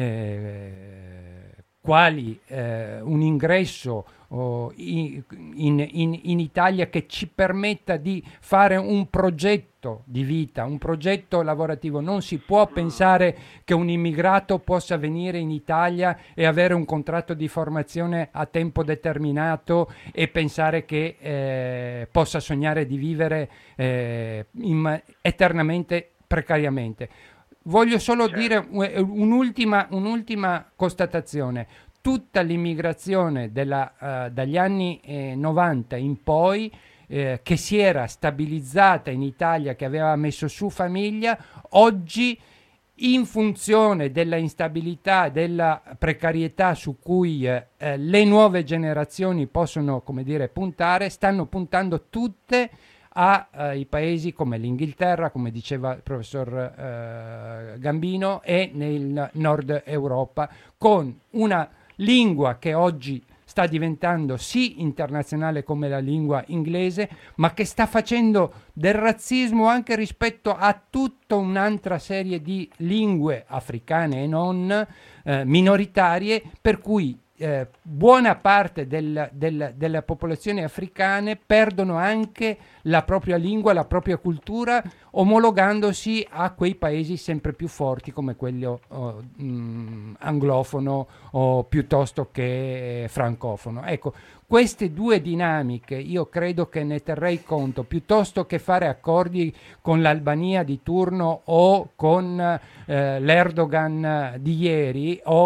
eh, quali eh, un ingresso oh, in, in, in Italia che ci permetta di fare un progetto di vita, un progetto lavorativo. Non si può pensare che un immigrato possa venire in Italia e avere un contratto di formazione a tempo determinato e pensare che eh, possa sognare di vivere eh, in, eternamente precariamente. Voglio solo certo. dire un'ultima, un'ultima constatazione. Tutta l'immigrazione della, uh, dagli anni eh, novanta in poi, eh, che si era stabilizzata in Italia, che aveva messo su famiglia, oggi, in funzione della instabilità, della precarietà su cui eh, eh, le nuove generazioni possono, come dire, puntare, stanno puntando tutte ai uh, paesi come l'Inghilterra, come diceva il professor uh, Gambino, e nel nord Europa, con una lingua che oggi sta diventando sì internazionale come la lingua inglese, ma che sta facendo del razzismo anche rispetto a tutta un'altra serie di lingue africane e non eh, minoritarie, per cui Eh, buona parte del, del, delle popolazioni africane perdono anche la propria lingua, la propria cultura, omologandosi a quei paesi sempre più forti come quello oh, mh, anglofono o piuttosto che eh, francofono. Ecco, queste due dinamiche io credo che ne terrei conto, piuttosto che fare accordi con l'Albania di turno o con eh, l'Erdogan di ieri o,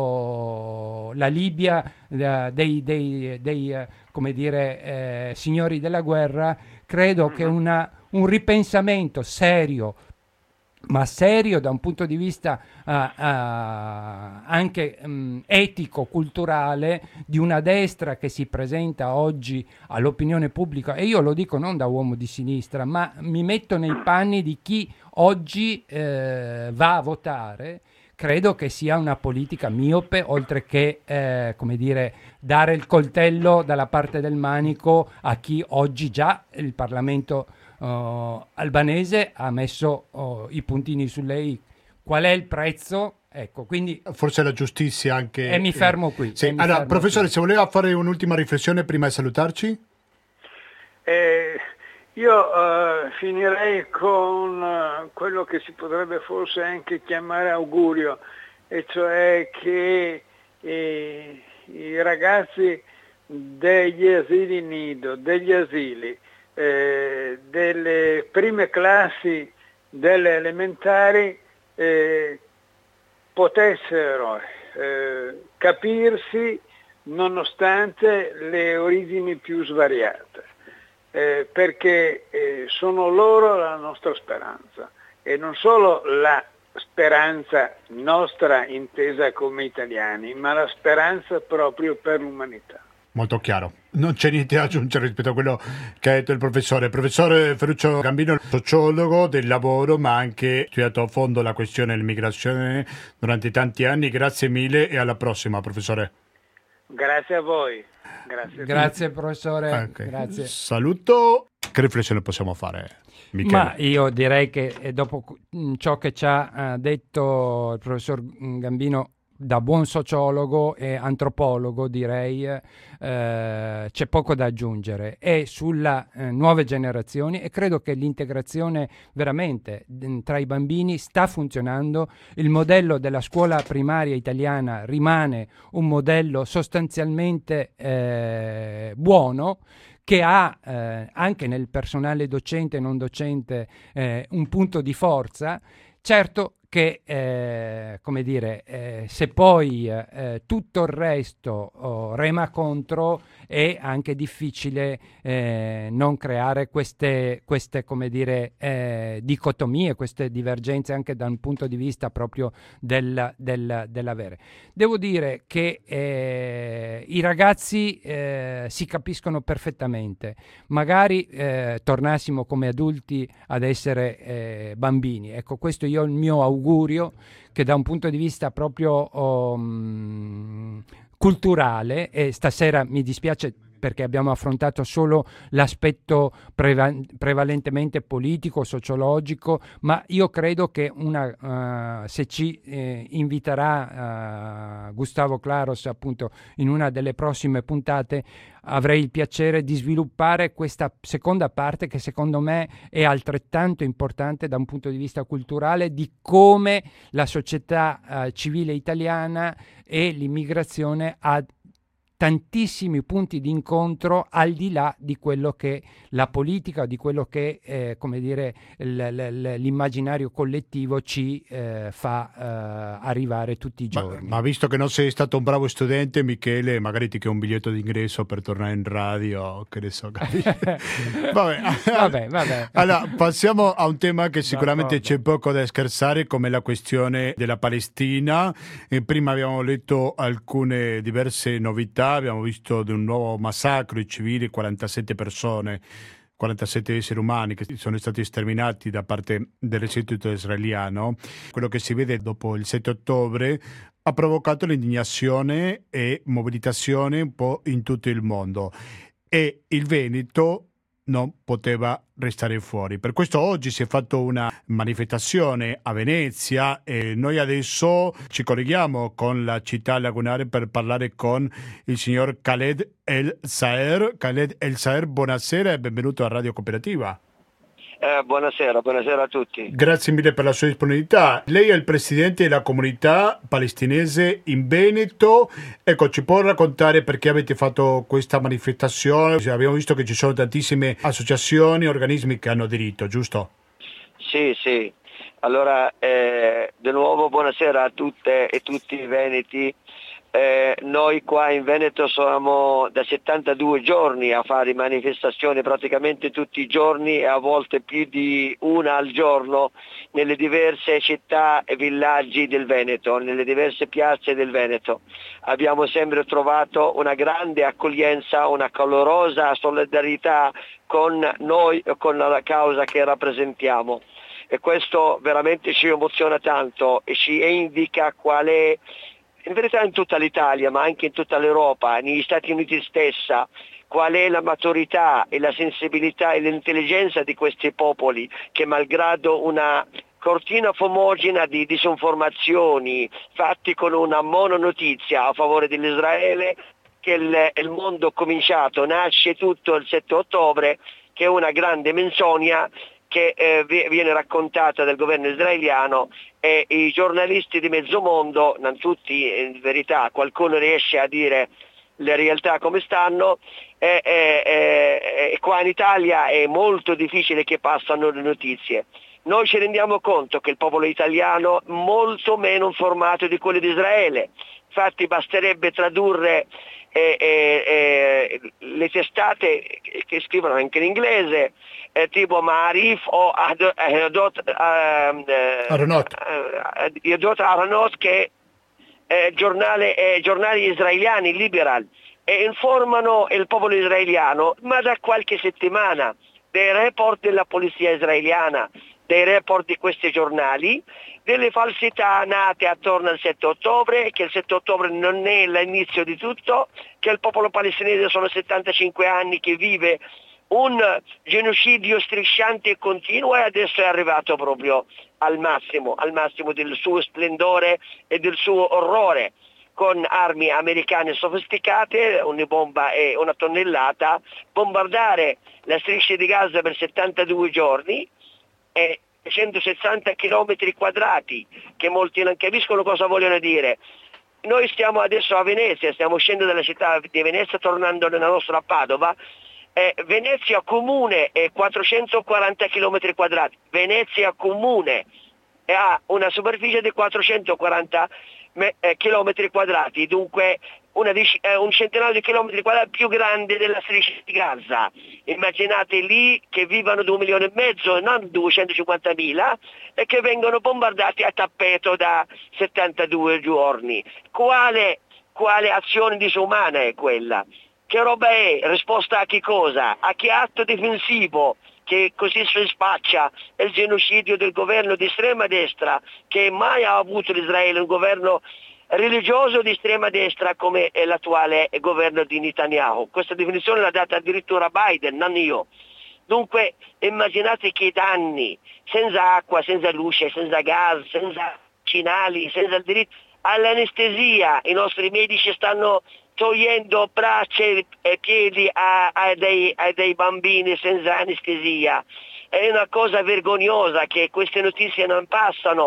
o la Libia eh, dei, dei, dei eh, come dire, eh, signori della guerra. Credo che una, un ripensamento serio, ma serio da un punto di vista uh, uh, anche um, etico, culturale, di una destra che si presenta oggi all'opinione pubblica, e io lo dico non da uomo di sinistra, ma mi metto nei panni di chi oggi eh, va a votare. Credo che sia una politica miope, oltre che eh, come dire, dare il coltello dalla parte del manico a chi oggi già il Parlamento Uh, albanese ha messo uh, i puntini sulle i. Qual è il prezzo? Ecco, quindi forse la giustizia anche. E mi fermo qui. Sì. Mi Allora, fermo professore, qui. se voleva fare un'ultima riflessione prima di salutarci? Eh, io uh, finirei con uh, quello che si potrebbe forse anche chiamare augurio, e cioè che eh, i ragazzi degli asili nido, degli asili, Eh, delle prime classi delle elementari eh, potessero eh, capirsi nonostante le origini più svariate, eh, perché eh, sono loro la nostra speranza, e non solo la speranza nostra intesa come italiani, ma la speranza proprio per l'umanità. Molto chiaro. Non c'è niente da aggiungere rispetto a quello che ha detto il professore. Professore Ferruccio Gambino, sociologo del lavoro, ma anche studiato a fondo la questione dell'immigrazione durante tanti anni. Grazie mille e alla prossima, professore. Grazie a voi. Grazie, Grazie professore. Okay. Grazie. Saluto. Che riflessione possiamo fare, Michele? Ma io direi che eh, dopo ciò che ci ha eh, detto il professor Gambino, da buon sociologo e antropologo, direi eh, c'è poco da aggiungere. È sulle eh, nuove generazioni, e credo che l'integrazione veramente d- tra i bambini sta funzionando. Il modello della scuola primaria italiana rimane un modello sostanzialmente eh, buono, che ha eh, anche nel personale docente e non docente eh, un punto di forza. Certo che, eh, come dire, eh, se poi eh, tutto il resto oh, rema contro, è anche difficile eh, non creare queste, queste come dire, eh, dicotomie, queste divergenze anche da un punto di vista proprio del, del, dell'avere. Devo dire che eh, i ragazzi eh, si capiscono perfettamente. Magari eh, tornassimo come adulti ad essere eh, bambini. Ecco, questo io ho il mio augurio, che da un punto di vista proprio um, culturale, e stasera mi dispiace perché abbiamo affrontato solo l'aspetto preva- prevalentemente politico, sociologico, ma io credo che una, uh, se ci eh, inviterà uh, Gustavo Claros appunto in una delle prossime puntate, avrei il piacere di sviluppare questa seconda parte, che secondo me è altrettanto importante da un punto di vista culturale, di come la società uh, civile italiana e l'immigrazione ha tantissimi punti di incontro al di là di quello che la politica, di quello che eh, come dire l- l- l'immaginario collettivo ci eh, fa eh, arrivare tutti i giorni. Ma, ma visto che non sei stato un bravo studente, Michele, magari ti chiedo un biglietto d'ingresso per tornare in radio, che ne so. vabbè. vabbè, vabbè. Allora, passiamo a un tema che sicuramente D'accordo. c'è poco da scherzare, come la questione della Palestina. E prima abbiamo letto alcune diverse novità. Abbiamo visto di un nuovo massacro di civili, quarantasette persone, quarantasette esseri umani che sono stati sterminati da parte dell'esercito israeliano. Quello che si vede dopo il sette ottobre ha provocato l'indignazione e mobilitazione un po' in tutto il mondo e il Veneto non poteva restare fuori. Per questo oggi si è fatto una manifestazione a Venezia e noi adesso ci colleghiamo con la città lagunare per parlare con il signor Khaled El Saer. Khaled El Saer, buonasera e benvenuto a Radio Cooperativa. Eh, buonasera, buonasera a tutti. Grazie mille per la sua disponibilità. Lei è il presidente della comunità palestinese in Veneto. Ecco, ci può raccontare perché avete fatto questa manifestazione? Abbiamo visto che ci sono tantissime associazioni, organismi che hanno aderito, giusto? Sì, sì. Allora, eh, di nuovo buonasera a tutte e tutti i veneti. Eh, noi qua in Veneto siamo da settantadue giorni a fare manifestazioni praticamente tutti i giorni e a volte più di una al giorno nelle diverse città e villaggi del Veneto, nelle diverse piazze del Veneto. Abbiamo sempre trovato una grande accoglienza, una calorosa solidarietà con noi e con la causa che rappresentiamo. E questo veramente ci emoziona tanto e ci indica qual è, in verità in tutta l'Italia, ma anche in tutta l'Europa, negli Stati Uniti stessa, qual è la maturità e la sensibilità e l'intelligenza di questi popoli che, malgrado una cortina fumogena di disinformazioni fatti con una mononotizia a favore dell'Israele, che il, il mondo cominciato, nasce tutto il sette ottobre, che è una grande menzogna che eh, viene raccontata dal governo israeliano, e i giornalisti di mezzo mondo, non tutti in verità, qualcuno riesce a dire le realtà come stanno, e, e, e, e qua in Italia è molto difficile che passano le notizie. Noi ci rendiamo conto che il popolo italiano è molto meno informato di quello di Israele, infatti basterebbe tradurre eh, eh, le testate che scrivono anche in inglese, eh, tipo Ma'arif o Yedot Aharonot, che è giornale, eh, giornali israeliani, liberal, e informano il popolo israeliano, ma da qualche settimana, dei report della polizia israeliana, dei report di questi giornali, delle falsità nate attorno al sette ottobre, che il sette ottobre non è l'inizio di tutto, che il popolo palestinese sono settantacinque anni che vive un genocidio strisciante e continuo, e adesso è arrivato proprio al massimo, al massimo del suo splendore e del suo orrore, con armi americane sofisticate, ogni bomba è una tonnellata, bombardare la striscia di Gaza per settantadue giorni e centosessanta chilometri quadrati, che molti non capiscono cosa vogliono dire. Noi stiamo adesso a Venezia, stiamo uscendo dalla città di Venezia, tornando nella nostra Padova. Eh, Venezia comune è quattrocentoquaranta chilometri quadrati, Venezia comune ha una superficie di quattrocentoquaranta eh, chilometri quadrati, dunque una, eh, un centinaio di chilometri quadrati più grande della striscia di Gaza. Immaginate lì che vivano due milioni e mezzo, non duecentocinquantamila, e che vengono bombardati a tappeto da settantadue giorni. Quale, quale azione disumana è quella? Che roba è? Risposta a che cosa? A che atto difensivo che così si spaccia il genocidio del governo di estrema destra, che mai ha avuto l'Israele, un governo religioso di estrema destra come è l'attuale governo di Netanyahu. Questa definizione l'ha data addirittura Biden, non io. Dunque immaginate che danni, senza acqua, senza luce, senza gas, senza cinali, senza il diritto all'anestesia, i nostri medici stanno togliendo braccia e piedi a, a, dei, a dei bambini senza anestesia. È una cosa vergognosa che queste notizie non passano.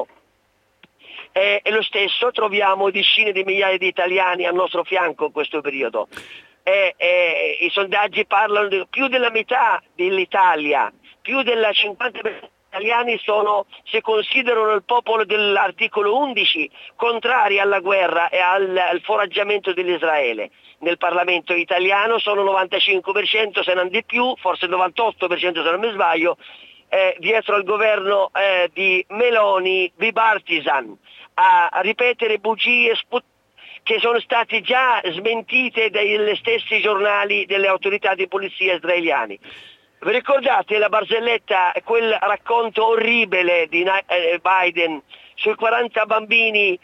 E, e lo stesso troviamo decine di migliaia di italiani al nostro fianco in questo periodo. E, e, i sondaggi parlano di più della metà dell'Italia, più del cinquanta per cento italiani sono, si considerano il popolo dell'articolo undici, contrari alla guerra e al, al foraggiamento dell'Israele. Nel Parlamento italiano sono novantacinque per cento, se non di più, forse novantotto per cento se non mi sbaglio, eh, dietro al governo eh, di Meloni bipartisan, a, a ripetere bugie sput- che sono state già smentite dagli stessi giornali delle autorità di polizia israeliani. Vi ricordate la barzelletta, quel racconto orribile di Biden sui quaranta bambini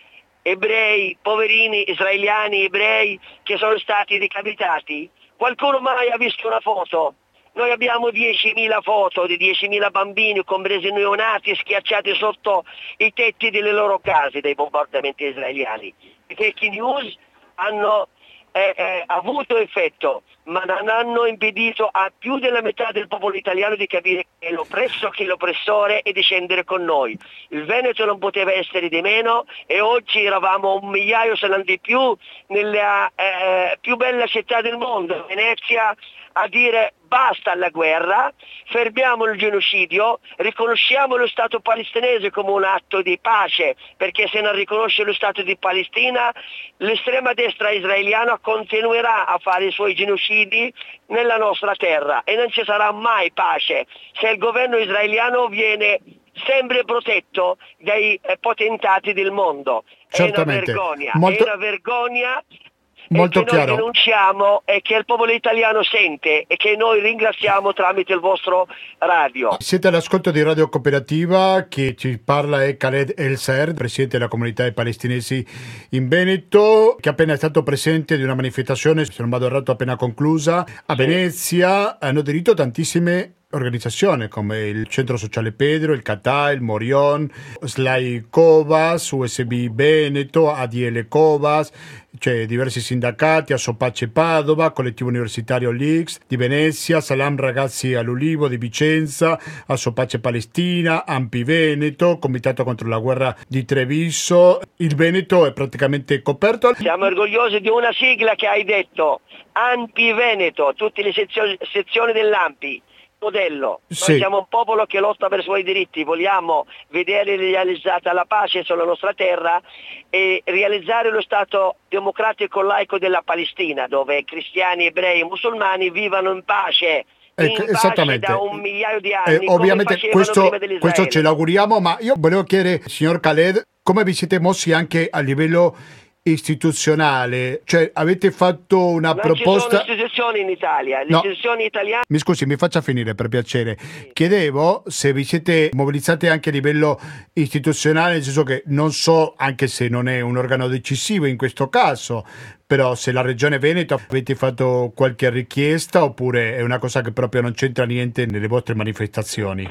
ebrei, poverini israeliani, ebrei che sono stati decapitati? Qualcuno mai ha visto una foto? Noi abbiamo diecimila foto di diecimila bambini, compresi neonati, schiacciati sotto i tetti delle loro case dai bombardamenti israeliani. Le fake news hanno eh, eh, avuto effetto, ma non hanno impedito a più della metà del popolo italiano di capire che è l'oppresso, che è l'oppressore e di scendere con noi. Il Veneto non poteva essere di meno e oggi eravamo un migliaio, se non di più, nella eh, più bella città del mondo, Venezia, a dire basta alla guerra, fermiamo il genocidio, riconosciamo lo Stato palestinese come un atto di pace, perché se non riconosce lo Stato di Palestina, l'estrema destra israeliana continuerà a fare i suoi genocidi nella nostra terra e non ci sarà mai pace se il governo israeliano viene sempre protetto dai eh, potentati del mondo. Certamente. È una vergogna, Molto... è una vergogna. Molto e che chiaro. noi denunciamo e che il popolo italiano sente e che noi ringraziamo tramite il vostro radio. Siete all'ascolto di Radio Cooperativa, che ci parla è Khaled El Saer, presidente della comunità dei palestinesi in Veneto, che appena è stato presente di una manifestazione, se non vado errato appena conclusa, a Venezia. Hanno aderito tantissime organizzazioni come il Centro Sociale Pedro, il Catà, il Morion, Slai Covas, U S B Veneto, A D L Covas, cioè diversi sindacati, Assopace Padova, Collettivo Universitario L I X di Venezia, Salam Ragazzi all'Ulivo di Vicenza, Assopace Palestina, Ampi Veneto, Comitato contro la guerra di Treviso. Il Veneto è praticamente coperto. Siamo orgogliosi di una sigla che hai detto, Ampi Veneto, tutte le sezioni, sezioni dell'Ampi. Modello. Sì. Noi siamo un popolo che lotta per i suoi diritti, vogliamo vedere realizzata la pace sulla nostra terra e realizzare lo Stato democratico laico della Palestina, dove cristiani, ebrei e musulmani vivano in pace. In Ecco, pace esattamente. da un migliaio di anni, Eh, ovviamente come questo, prima dell'Israele. questo ce l'auguriamo, ma io volevo chiedere, signor Khaled, come vi siete mossi anche a livello istituzionale? Cioè, avete fatto una non proposta? ci sono istituzioni in Italia, le No. istituzioni italiane. Mi scusi, mi faccia finire per piacere. Chiedevo se vi siete mobilizzati anche a livello istituzionale, nel senso che non so, anche se non è un organo decisivo in questo caso, però se la Regione Veneto avete fatto qualche richiesta oppure è una cosa che proprio non c'entra niente nelle vostre manifestazioni?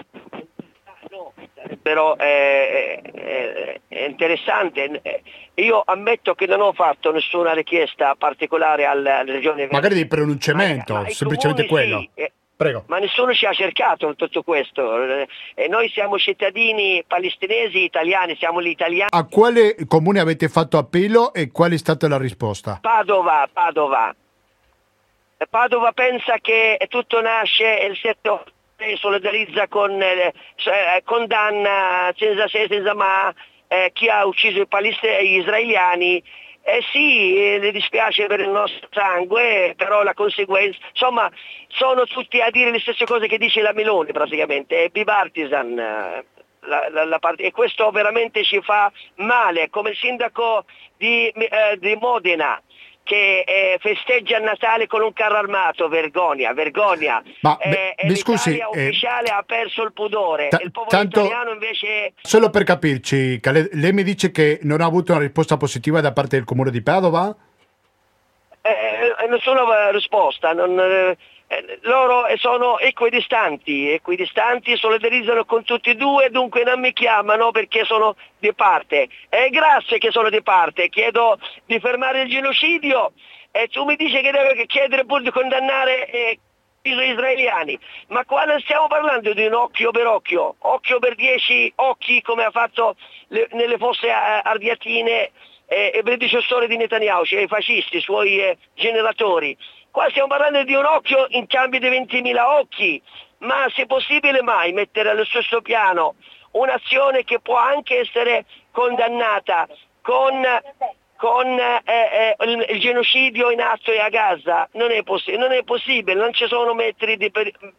Però è, è, è interessante. Io ammetto che non ho fatto nessuna richiesta particolare alla Regione Veneto. Magari di pronunciamento, ma, ma semplicemente comuni, quello. Sì, eh, Prego. Ma nessuno ci ha cercato in tutto questo. E noi siamo cittadini palestinesi italiani, siamo gli italiani. A quale comune avete fatto appello e qual è stata la risposta? Padova, Padova. Padova pensa che tutto nasce il sette ottobre, solidarizza con eh, condanna senza se senza ma eh, chi ha ucciso i palestinesi, gli israeliani. Eh sì, eh, le dispiace per il nostro sangue, però la conseguenza, insomma, sono tutti a dire le stesse cose che dice la Meloni praticamente, è bipartisan eh, la, la, la part- e questo veramente ci fa male, come il sindaco di, eh, di Modena, che eh, festeggia il Natale con un carro armato, vergogna, vergogna. Ma eh, mi scusi, l'Italia eh, ufficiale ha perso il pudore, ta- il popolo tanto, italiano invece... Solo per capirci, Khaled, lei mi dice che non ha avuto una risposta positiva da parte del comune di Padova? Eh, nessuna risposta, non, eh, loro sono equidistanti, equidistanti, solidarizzano con tutti e due, dunque non mi chiamano perché sono di parte. E grazie che sono di parte, chiedo di fermare il genocidio e tu mi dici che devo chiedere pur di condannare eh, gli israeliani. Ma qua non stiamo parlando di un occhio per occhio, occhio per dieci occhi come ha fatto le, nelle fosse ardiatine e eh, predecessore di Netanyahu, cioè i fascisti, i suoi eh, generatori. Qua stiamo parlando di un occhio in cambio di ventimila occhi, ma se è possibile mai mettere allo stesso piano un'azione che può anche essere condannata con, con eh, eh, il, il genocidio in atto a Gaza? Non è, possi- non è possibile, non ci sono metri di, per- di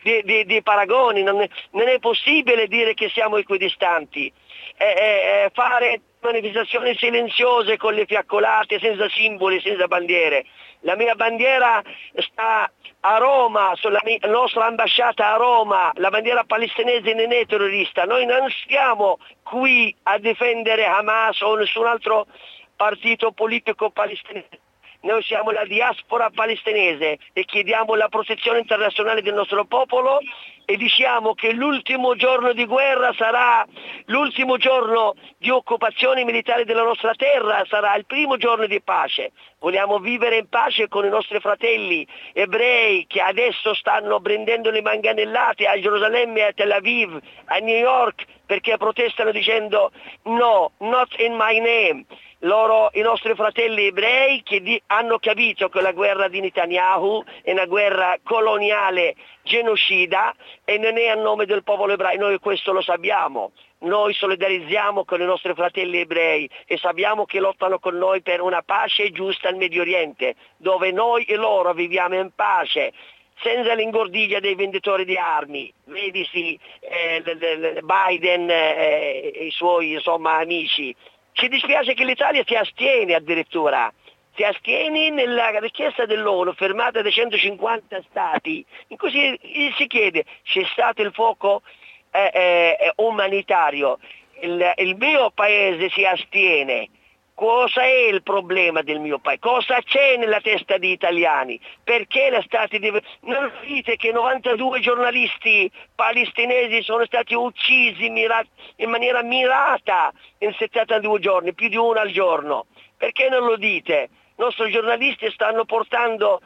di, di, di paragoni, non è, non è possibile dire che siamo equidistanti. Eh, eh, fare manifestazioni silenziose con le fiaccolate, senza simboli, senza bandiere. La mia bandiera sta a Roma, sulla mia, la nostra ambasciata a Roma, la bandiera palestinese non è terrorista. Noi non stiamo qui a difendere Hamas o nessun altro partito politico palestinese. Noi siamo la diaspora palestinese e chiediamo la protezione internazionale del nostro popolo e diciamo che l'ultimo giorno di guerra sarà l'ultimo giorno di occupazione militare della nostra terra, sarà il primo giorno di pace. Vogliamo vivere in pace con i nostri fratelli ebrei che adesso stanno prendendo le manganellate a Gerusalemme, a Tel Aviv, a New York, perché protestano dicendo no, not in my name. Loro, i nostri fratelli ebrei che di, hanno capito che la guerra di Netanyahu è una guerra coloniale genocida e non è a nome del popolo ebraico, noi questo lo sappiamo. Noi solidarizziamo con i nostri fratelli ebrei e sappiamo che lottano con noi per una pace giusta al Medio Oriente, dove noi e loro viviamo in pace, senza l'ingordiglia dei venditori di armi. Vedi sì, eh, Biden eh, e i suoi insomma, amici. Ci dispiace che l'Italia si astiene addirittura, si astiene nella richiesta dell'ONU fermata da centocinquanta stati, in cui si, si chiede c'è stato il fuoco eh, eh, umanitario, il, il mio paese si astiene. Cosa è il problema del mio paese? Cosa c'è nella testa degli italiani? Perché la stati di... Non dite che novantadue giornalisti palestinesi sono stati uccisi mirat... in maniera mirata in settantadue giorni, più di uno al giorno. Perché non lo dite? I nostri giornalisti stanno portando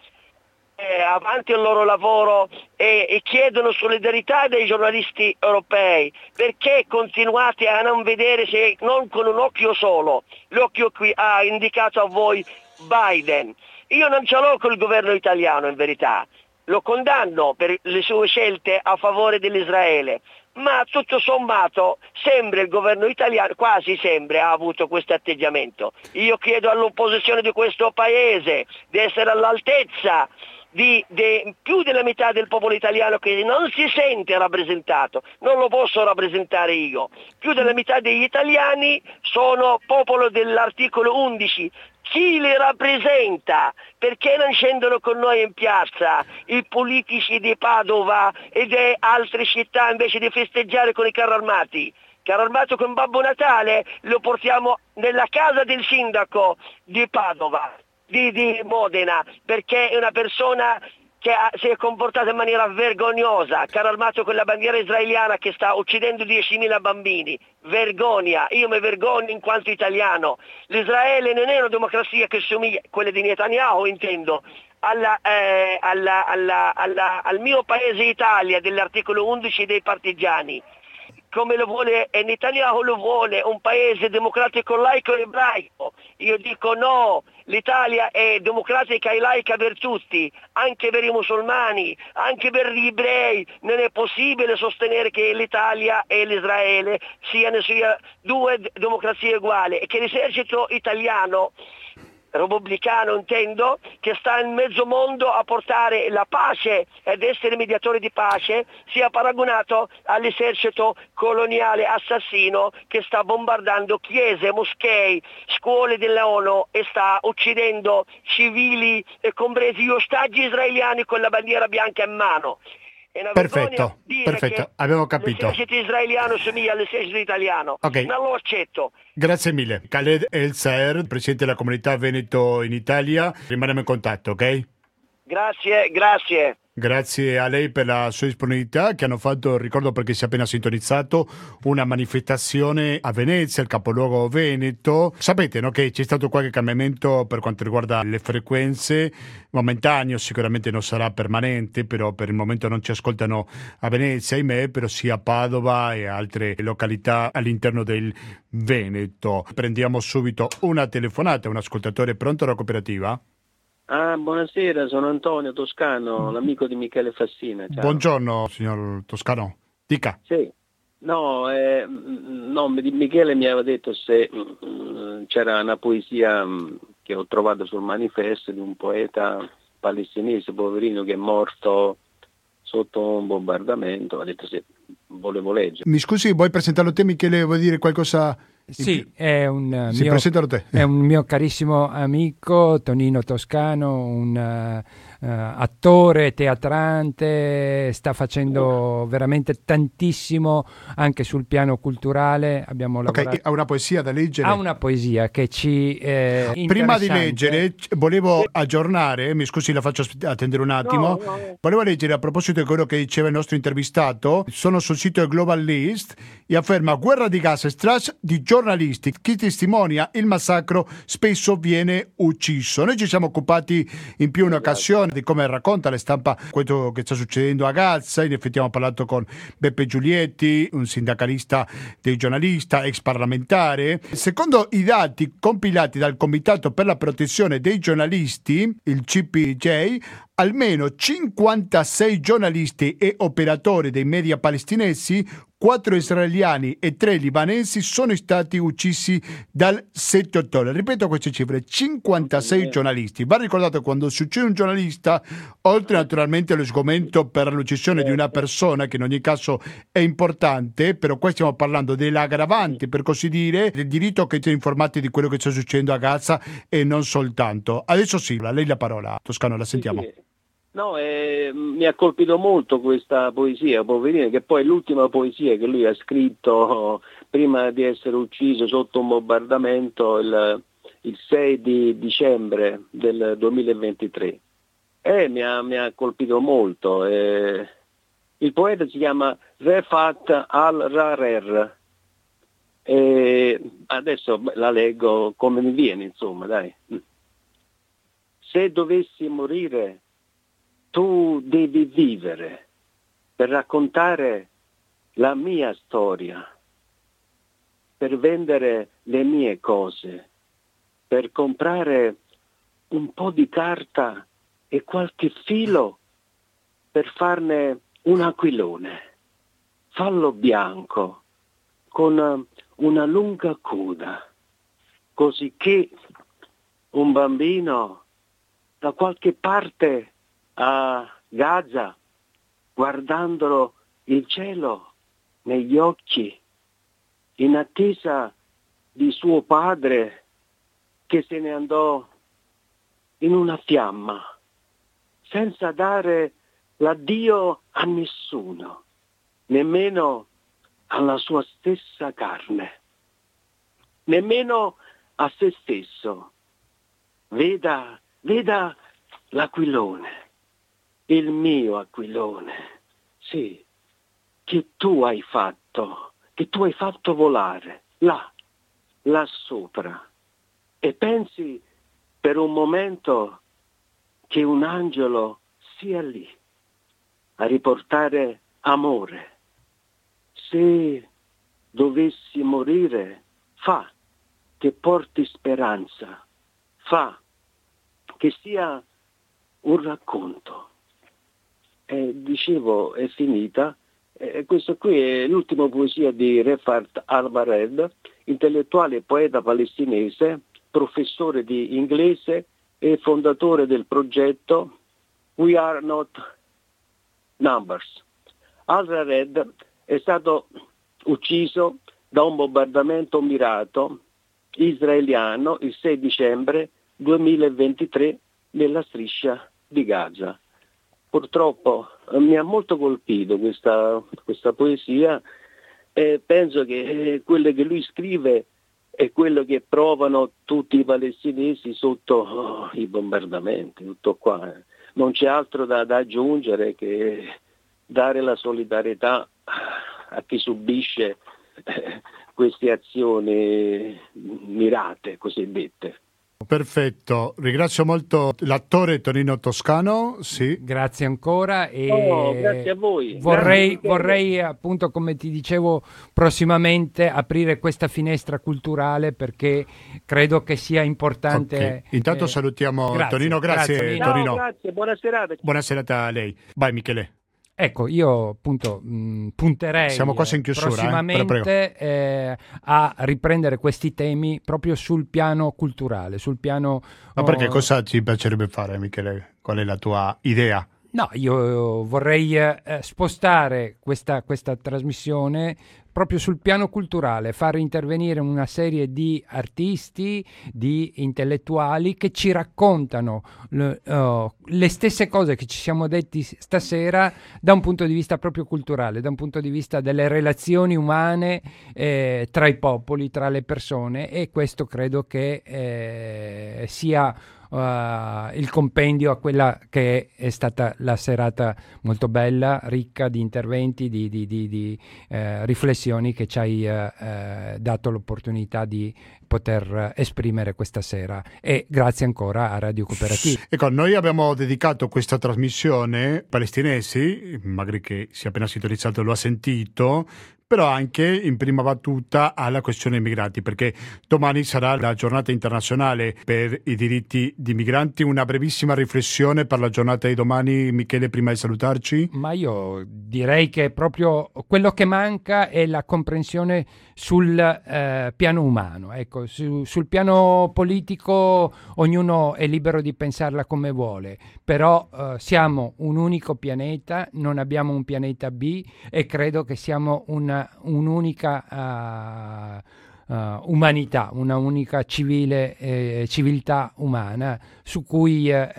eh, avanti il loro lavoro e, e chiedono solidarietà dai giornalisti europei. Perché continuate a non vedere, se non con un occhio solo, l'occhio qui ha indicato a voi Biden? Io non ce l'ho col governo italiano in verità, lo condanno per le sue scelte a favore dell'Israele, ma tutto sommato sembra il governo italiano, quasi sembra, ha avuto questo atteggiamento. Io chiedo all'opposizione di questo paese di essere all'altezza Di, di più della metà del popolo italiano che non si sente rappresentato, non lo posso rappresentare io. Più della metà degli italiani sono popolo dell'articolo undici. Chi li rappresenta? Perché non scendono con noi in piazza i politici di Padova e di altre città invece di festeggiare con i carri armati? Carro armato con Babbo Natale lo portiamo nella casa del sindaco di Padova. Di, di Modena, perché è una persona che ha, si è comportata in maniera vergognosa, carro armato con la bandiera israeliana che sta uccidendo diecimila bambini. Vergogna, io mi vergogno in quanto italiano. L'Israele non è una democrazia che somiglia, quella di Netanyahu intendo, alla, eh, alla, alla, alla, al mio paese Italia dell'articolo undici dei partigiani. Come lo vuole e Netanyahu lo vuole, un paese democratico laico e ebraico. Io dico no, l'Italia è democratica e laica per tutti, anche per i musulmani, anche per gli ebrei. Non è possibile sostenere che l'Italia e l'Israele siano sia due democrazie uguali e che l'esercito italiano repubblicano intendo, che sta in mezzo mondo a portare la pace ed essere mediatore di pace, sia paragonato all'esercito coloniale assassino che sta bombardando chiese, moschei, scuole dell'ONU e sta uccidendo civili e compresi gli ostaggi israeliani con la bandiera bianca in mano. Perfetto, perfetto, abbiamo capito. L'esercito israeliano somiglia all'esercito italiano, okay. Non lo accetto. Grazie mille. Khaled El Saer, presidente della comunità Veneto in Italia. Rimaniamo in contatto, ok? Grazie, grazie. Grazie a lei per la sua disponibilità, che hanno fatto, ricordo perché si è appena sintonizzato, una manifestazione a Venezia, il capoluogo veneto. Sapete, no, che c'è stato qualche cambiamento per quanto riguarda le frequenze, momentaneo, sicuramente non sarà permanente, però per il momento non ci ascoltano a Venezia, ahimè, però sì a Padova e altre località all'interno del Veneto. Prendiamo subito una telefonata, un ascoltatore pronto alla cooperativa? Ah, buonasera, sono Antonio Toscano, l'amico di Michele Fassina. Ciao. Buongiorno, signor Toscano. Dica. Sì. No, eh, no, Michele mi aveva detto se mh, c'era una poesia mh, che ho trovato sul manifesto di un poeta palestinese, poverino, che è morto sotto un bombardamento, ha detto se volevo leggere. Mi scusi, vuoi presentarlo te, Michele? Vuoi dire qualcosa? Sì, è un, sì, mio, te. è un mio carissimo amico, Tonino Toscano, un uh, uh, attore, teatrante, sta facendo veramente tantissimo anche sul piano culturale. Abbiamo lavorato... Okay, ha una poesia da leggere? Ha una poesia che ci... Eh, Prima di leggere, volevo aggiornare, mi scusi, la faccio attendere un attimo, no, no. Volevo leggere a proposito di quello che diceva il nostro intervistato, sono sul sito Global List e afferma: guerra di gas e strage di giornalisti, chi testimonia il massacro spesso viene ucciso. Noi ci siamo occupati in più un'occasione di come racconta la stampa quello che sta succedendo a Gaza. In effetti abbiamo parlato con Beppe Giulietti, un sindacalista dei giornalisti, ex parlamentare. Secondo i dati compilati dal Comitato per la protezione dei giornalisti, il C P J, almeno cinquantasei giornalisti e operatori dei media palestinesi, quattro israeliani e tre libanesi sono stati uccisi dal sette ottobre. Ripeto queste cifre, cinquantasei giornalisti. Va ricordato che quando si uccide un giornalista, oltre naturalmente allo sgomento per l'uccisione di una persona, che in ogni caso è importante, però qua stiamo parlando dell'aggravante, per così dire, del diritto che siano informati di quello che sta succedendo a Gaza e non soltanto. Adesso sì, a lei la parola, Toscano, la sentiamo. Sì, sì. No, eh, mi ha colpito molto questa poesia, Poverino, che poi è l'ultima poesia che lui ha scritto prima di essere ucciso sotto un bombardamento il, il sei di dicembre del duemilaventitré. Eh, mi, ha, mi ha colpito molto. Eh, il poeta si chiama Refat al-Rarer. Eh, adesso la leggo come mi viene, insomma, dai. Se dovessi morire, tu devi vivere per raccontare la mia storia, per vendere le mie cose, per comprare un po' di carta e qualche filo per farne un aquilone. Fallo bianco, con una lunga coda, così che un bambino da qualche parte a Gaza, guardandolo il cielo negli occhi, in attesa di suo padre che se ne andò in una fiamma, senza dare l'addio a nessuno, nemmeno alla sua stessa carne, nemmeno a se stesso. Veda, veda l'aquilone. Il mio aquilone, sì, che tu hai fatto, che tu hai fatto volare, là, là sopra. E pensi per un momento che un angelo sia lì, a riportare amore. Se dovessi morire, fa che porti speranza, fa che sia un racconto. Eh, dicevo, è finita. Eh, questo qui è l'ultima poesia di Refat al-Rarer, intellettuale e poeta palestinese, professore di inglese e fondatore del progetto We Are Not Numbers. Al-Rarer è stato ucciso da un bombardamento mirato israeliano il sei dicembre duemilaventitré nella striscia di Gaza. Purtroppo eh, mi ha molto colpito questa, questa poesia e penso che eh, quello che lui scrive è quello che provano tutti i palestinesi sotto oh, i bombardamenti, tutto qua. Non c'è altro da, da aggiungere che dare la solidarietà a chi subisce eh, queste azioni mirate, cosiddette. Perfetto, ringrazio molto l'attore Tonino Toscano. Sì. Grazie ancora e oh, grazie a voi. Vorrei, vorrei appunto, come ti dicevo, prossimamente aprire questa finestra culturale perché credo che sia importante. Okay. Intanto eh, salutiamo grazie, Tonino, grazie, grazie Ciao, Tonino. Grazie, buona serata. Buona serata a lei. Vai Michele. Ecco, io appunto mh, punterei Siamo quasi in chiusura, prossimamente eh? eh, a riprendere questi temi proprio sul piano culturale, sul piano... Ma perché oh, cosa ti piacerebbe fare, Michele? Qual è la tua idea? No, io vorrei eh, spostare questa, questa trasmissione proprio sul piano culturale, far intervenire una serie di artisti, di intellettuali che ci raccontano le, uh, le stesse cose che ci siamo detti stasera da un punto di vista proprio culturale, da un punto di vista delle relazioni umane eh, tra i popoli, tra le persone, e questo credo che eh, sia Uh, il compendio a quella che è stata la serata molto bella, ricca di interventi, di, di, di, di uh, riflessioni che ci hai uh, uh, dato l'opportunità di poter esprimere questa sera, e grazie ancora a Radio Cooperativa. Ecco, noi abbiamo dedicato questa trasmissione ai palestinesi, magari che si è appena sintonizzato lo ha sentito, però anche in prima battuta alla questione immigrati, perché domani sarà la giornata internazionale per i diritti di migranti. Una brevissima riflessione per la giornata di domani, Michele, prima di salutarci. Ma io direi che proprio quello che manca è la comprensione sul eh, piano umano. Ecco, su, sul piano politico ognuno è libero di pensarla come vuole, però eh, siamo un unico pianeta, non abbiamo un pianeta B, e credo che siamo una un'unica uh, uh, umanità, una unica civile eh, civiltà umana su cui eh,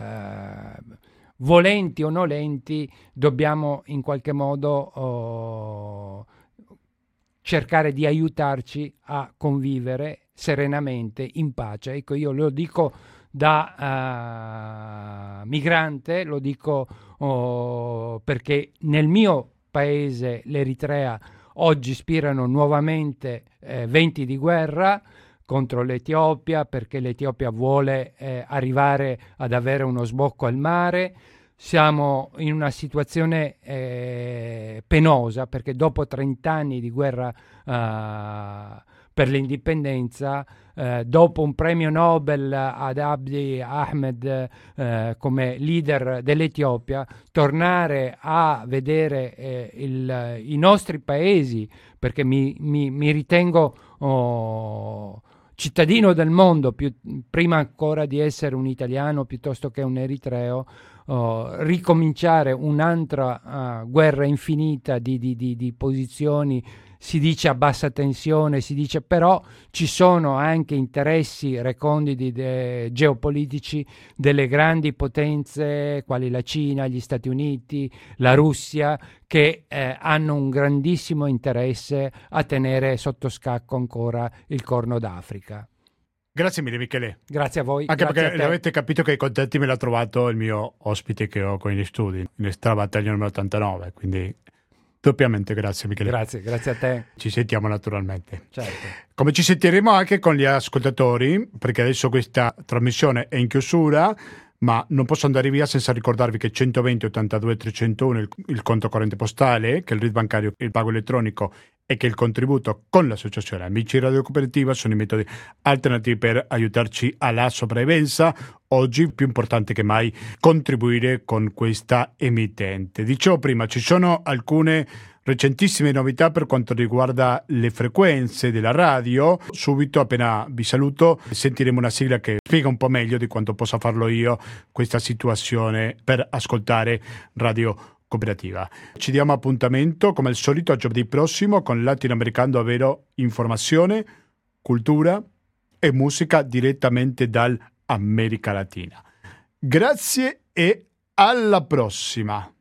volenti o nolenti dobbiamo in qualche modo oh, cercare di aiutarci a convivere serenamente in pace. Ecco, io lo dico da uh, migrante, lo dico oh, perché nel mio paese, l'Eritrea, oggi spirano nuovamente eh, venti di guerra contro l'Etiopia, perché l'Etiopia vuole eh, arrivare ad avere uno sbocco al mare. Siamo in una situazione eh, penosa, perché dopo trent'anni di guerra uh, per l'indipendenza, eh, dopo un premio Nobel ad Abiy Ahmed eh, come leader dell'Etiopia, tornare a vedere eh, il, i nostri paesi, perché mi, mi, mi ritengo oh, cittadino del mondo, più, prima ancora di essere un italiano piuttosto che un eritreo, oh, ricominciare un'altra uh, guerra infinita di, di, di, di posizioni. Si dice a bassa tensione, si dice, però ci sono anche interessi reconditi de, geopolitici delle grandi potenze quali la Cina, gli Stati Uniti, la Russia, che eh, hanno un grandissimo interesse a tenere sotto scacco ancora il Corno d'Africa. Grazie mille, Michele. Grazie a voi. Anche grazie perché avete capito che i contatti me l'ha trovato il mio ospite che ho con gli studi, in Strada Battaglia numero ottantanove, quindi doppiamente grazie, Michele. Grazie, grazie a te. Ci sentiamo naturalmente. Certo. Come ci sentiremo anche con gli ascoltatori, perché adesso questa trasmissione è in chiusura, ma non posso andare via senza ricordarvi che centoventi ottantadue trecentouno il, il conto corrente postale, che il R I D bancario, il pago elettronico e che il contributo con l'associazione Amici Radio Cooperativa sono i metodi alternativi per aiutarci alla sopravvivenza. Oggi più importante che mai contribuire con questa emittente. Dicevo prima, ci sono alcune recentissime novità per quanto riguarda le frequenze della radio. Subito, appena vi saluto, sentiremo una sigla che spiega un po' meglio di quanto possa farlo io questa situazione per ascoltare Radio Cooperativa. Ci diamo appuntamento come al solito a giovedì prossimo con Latinoamericano, ovvero informazione, cultura e musica direttamente dall'America Latina. Grazie e alla prossima.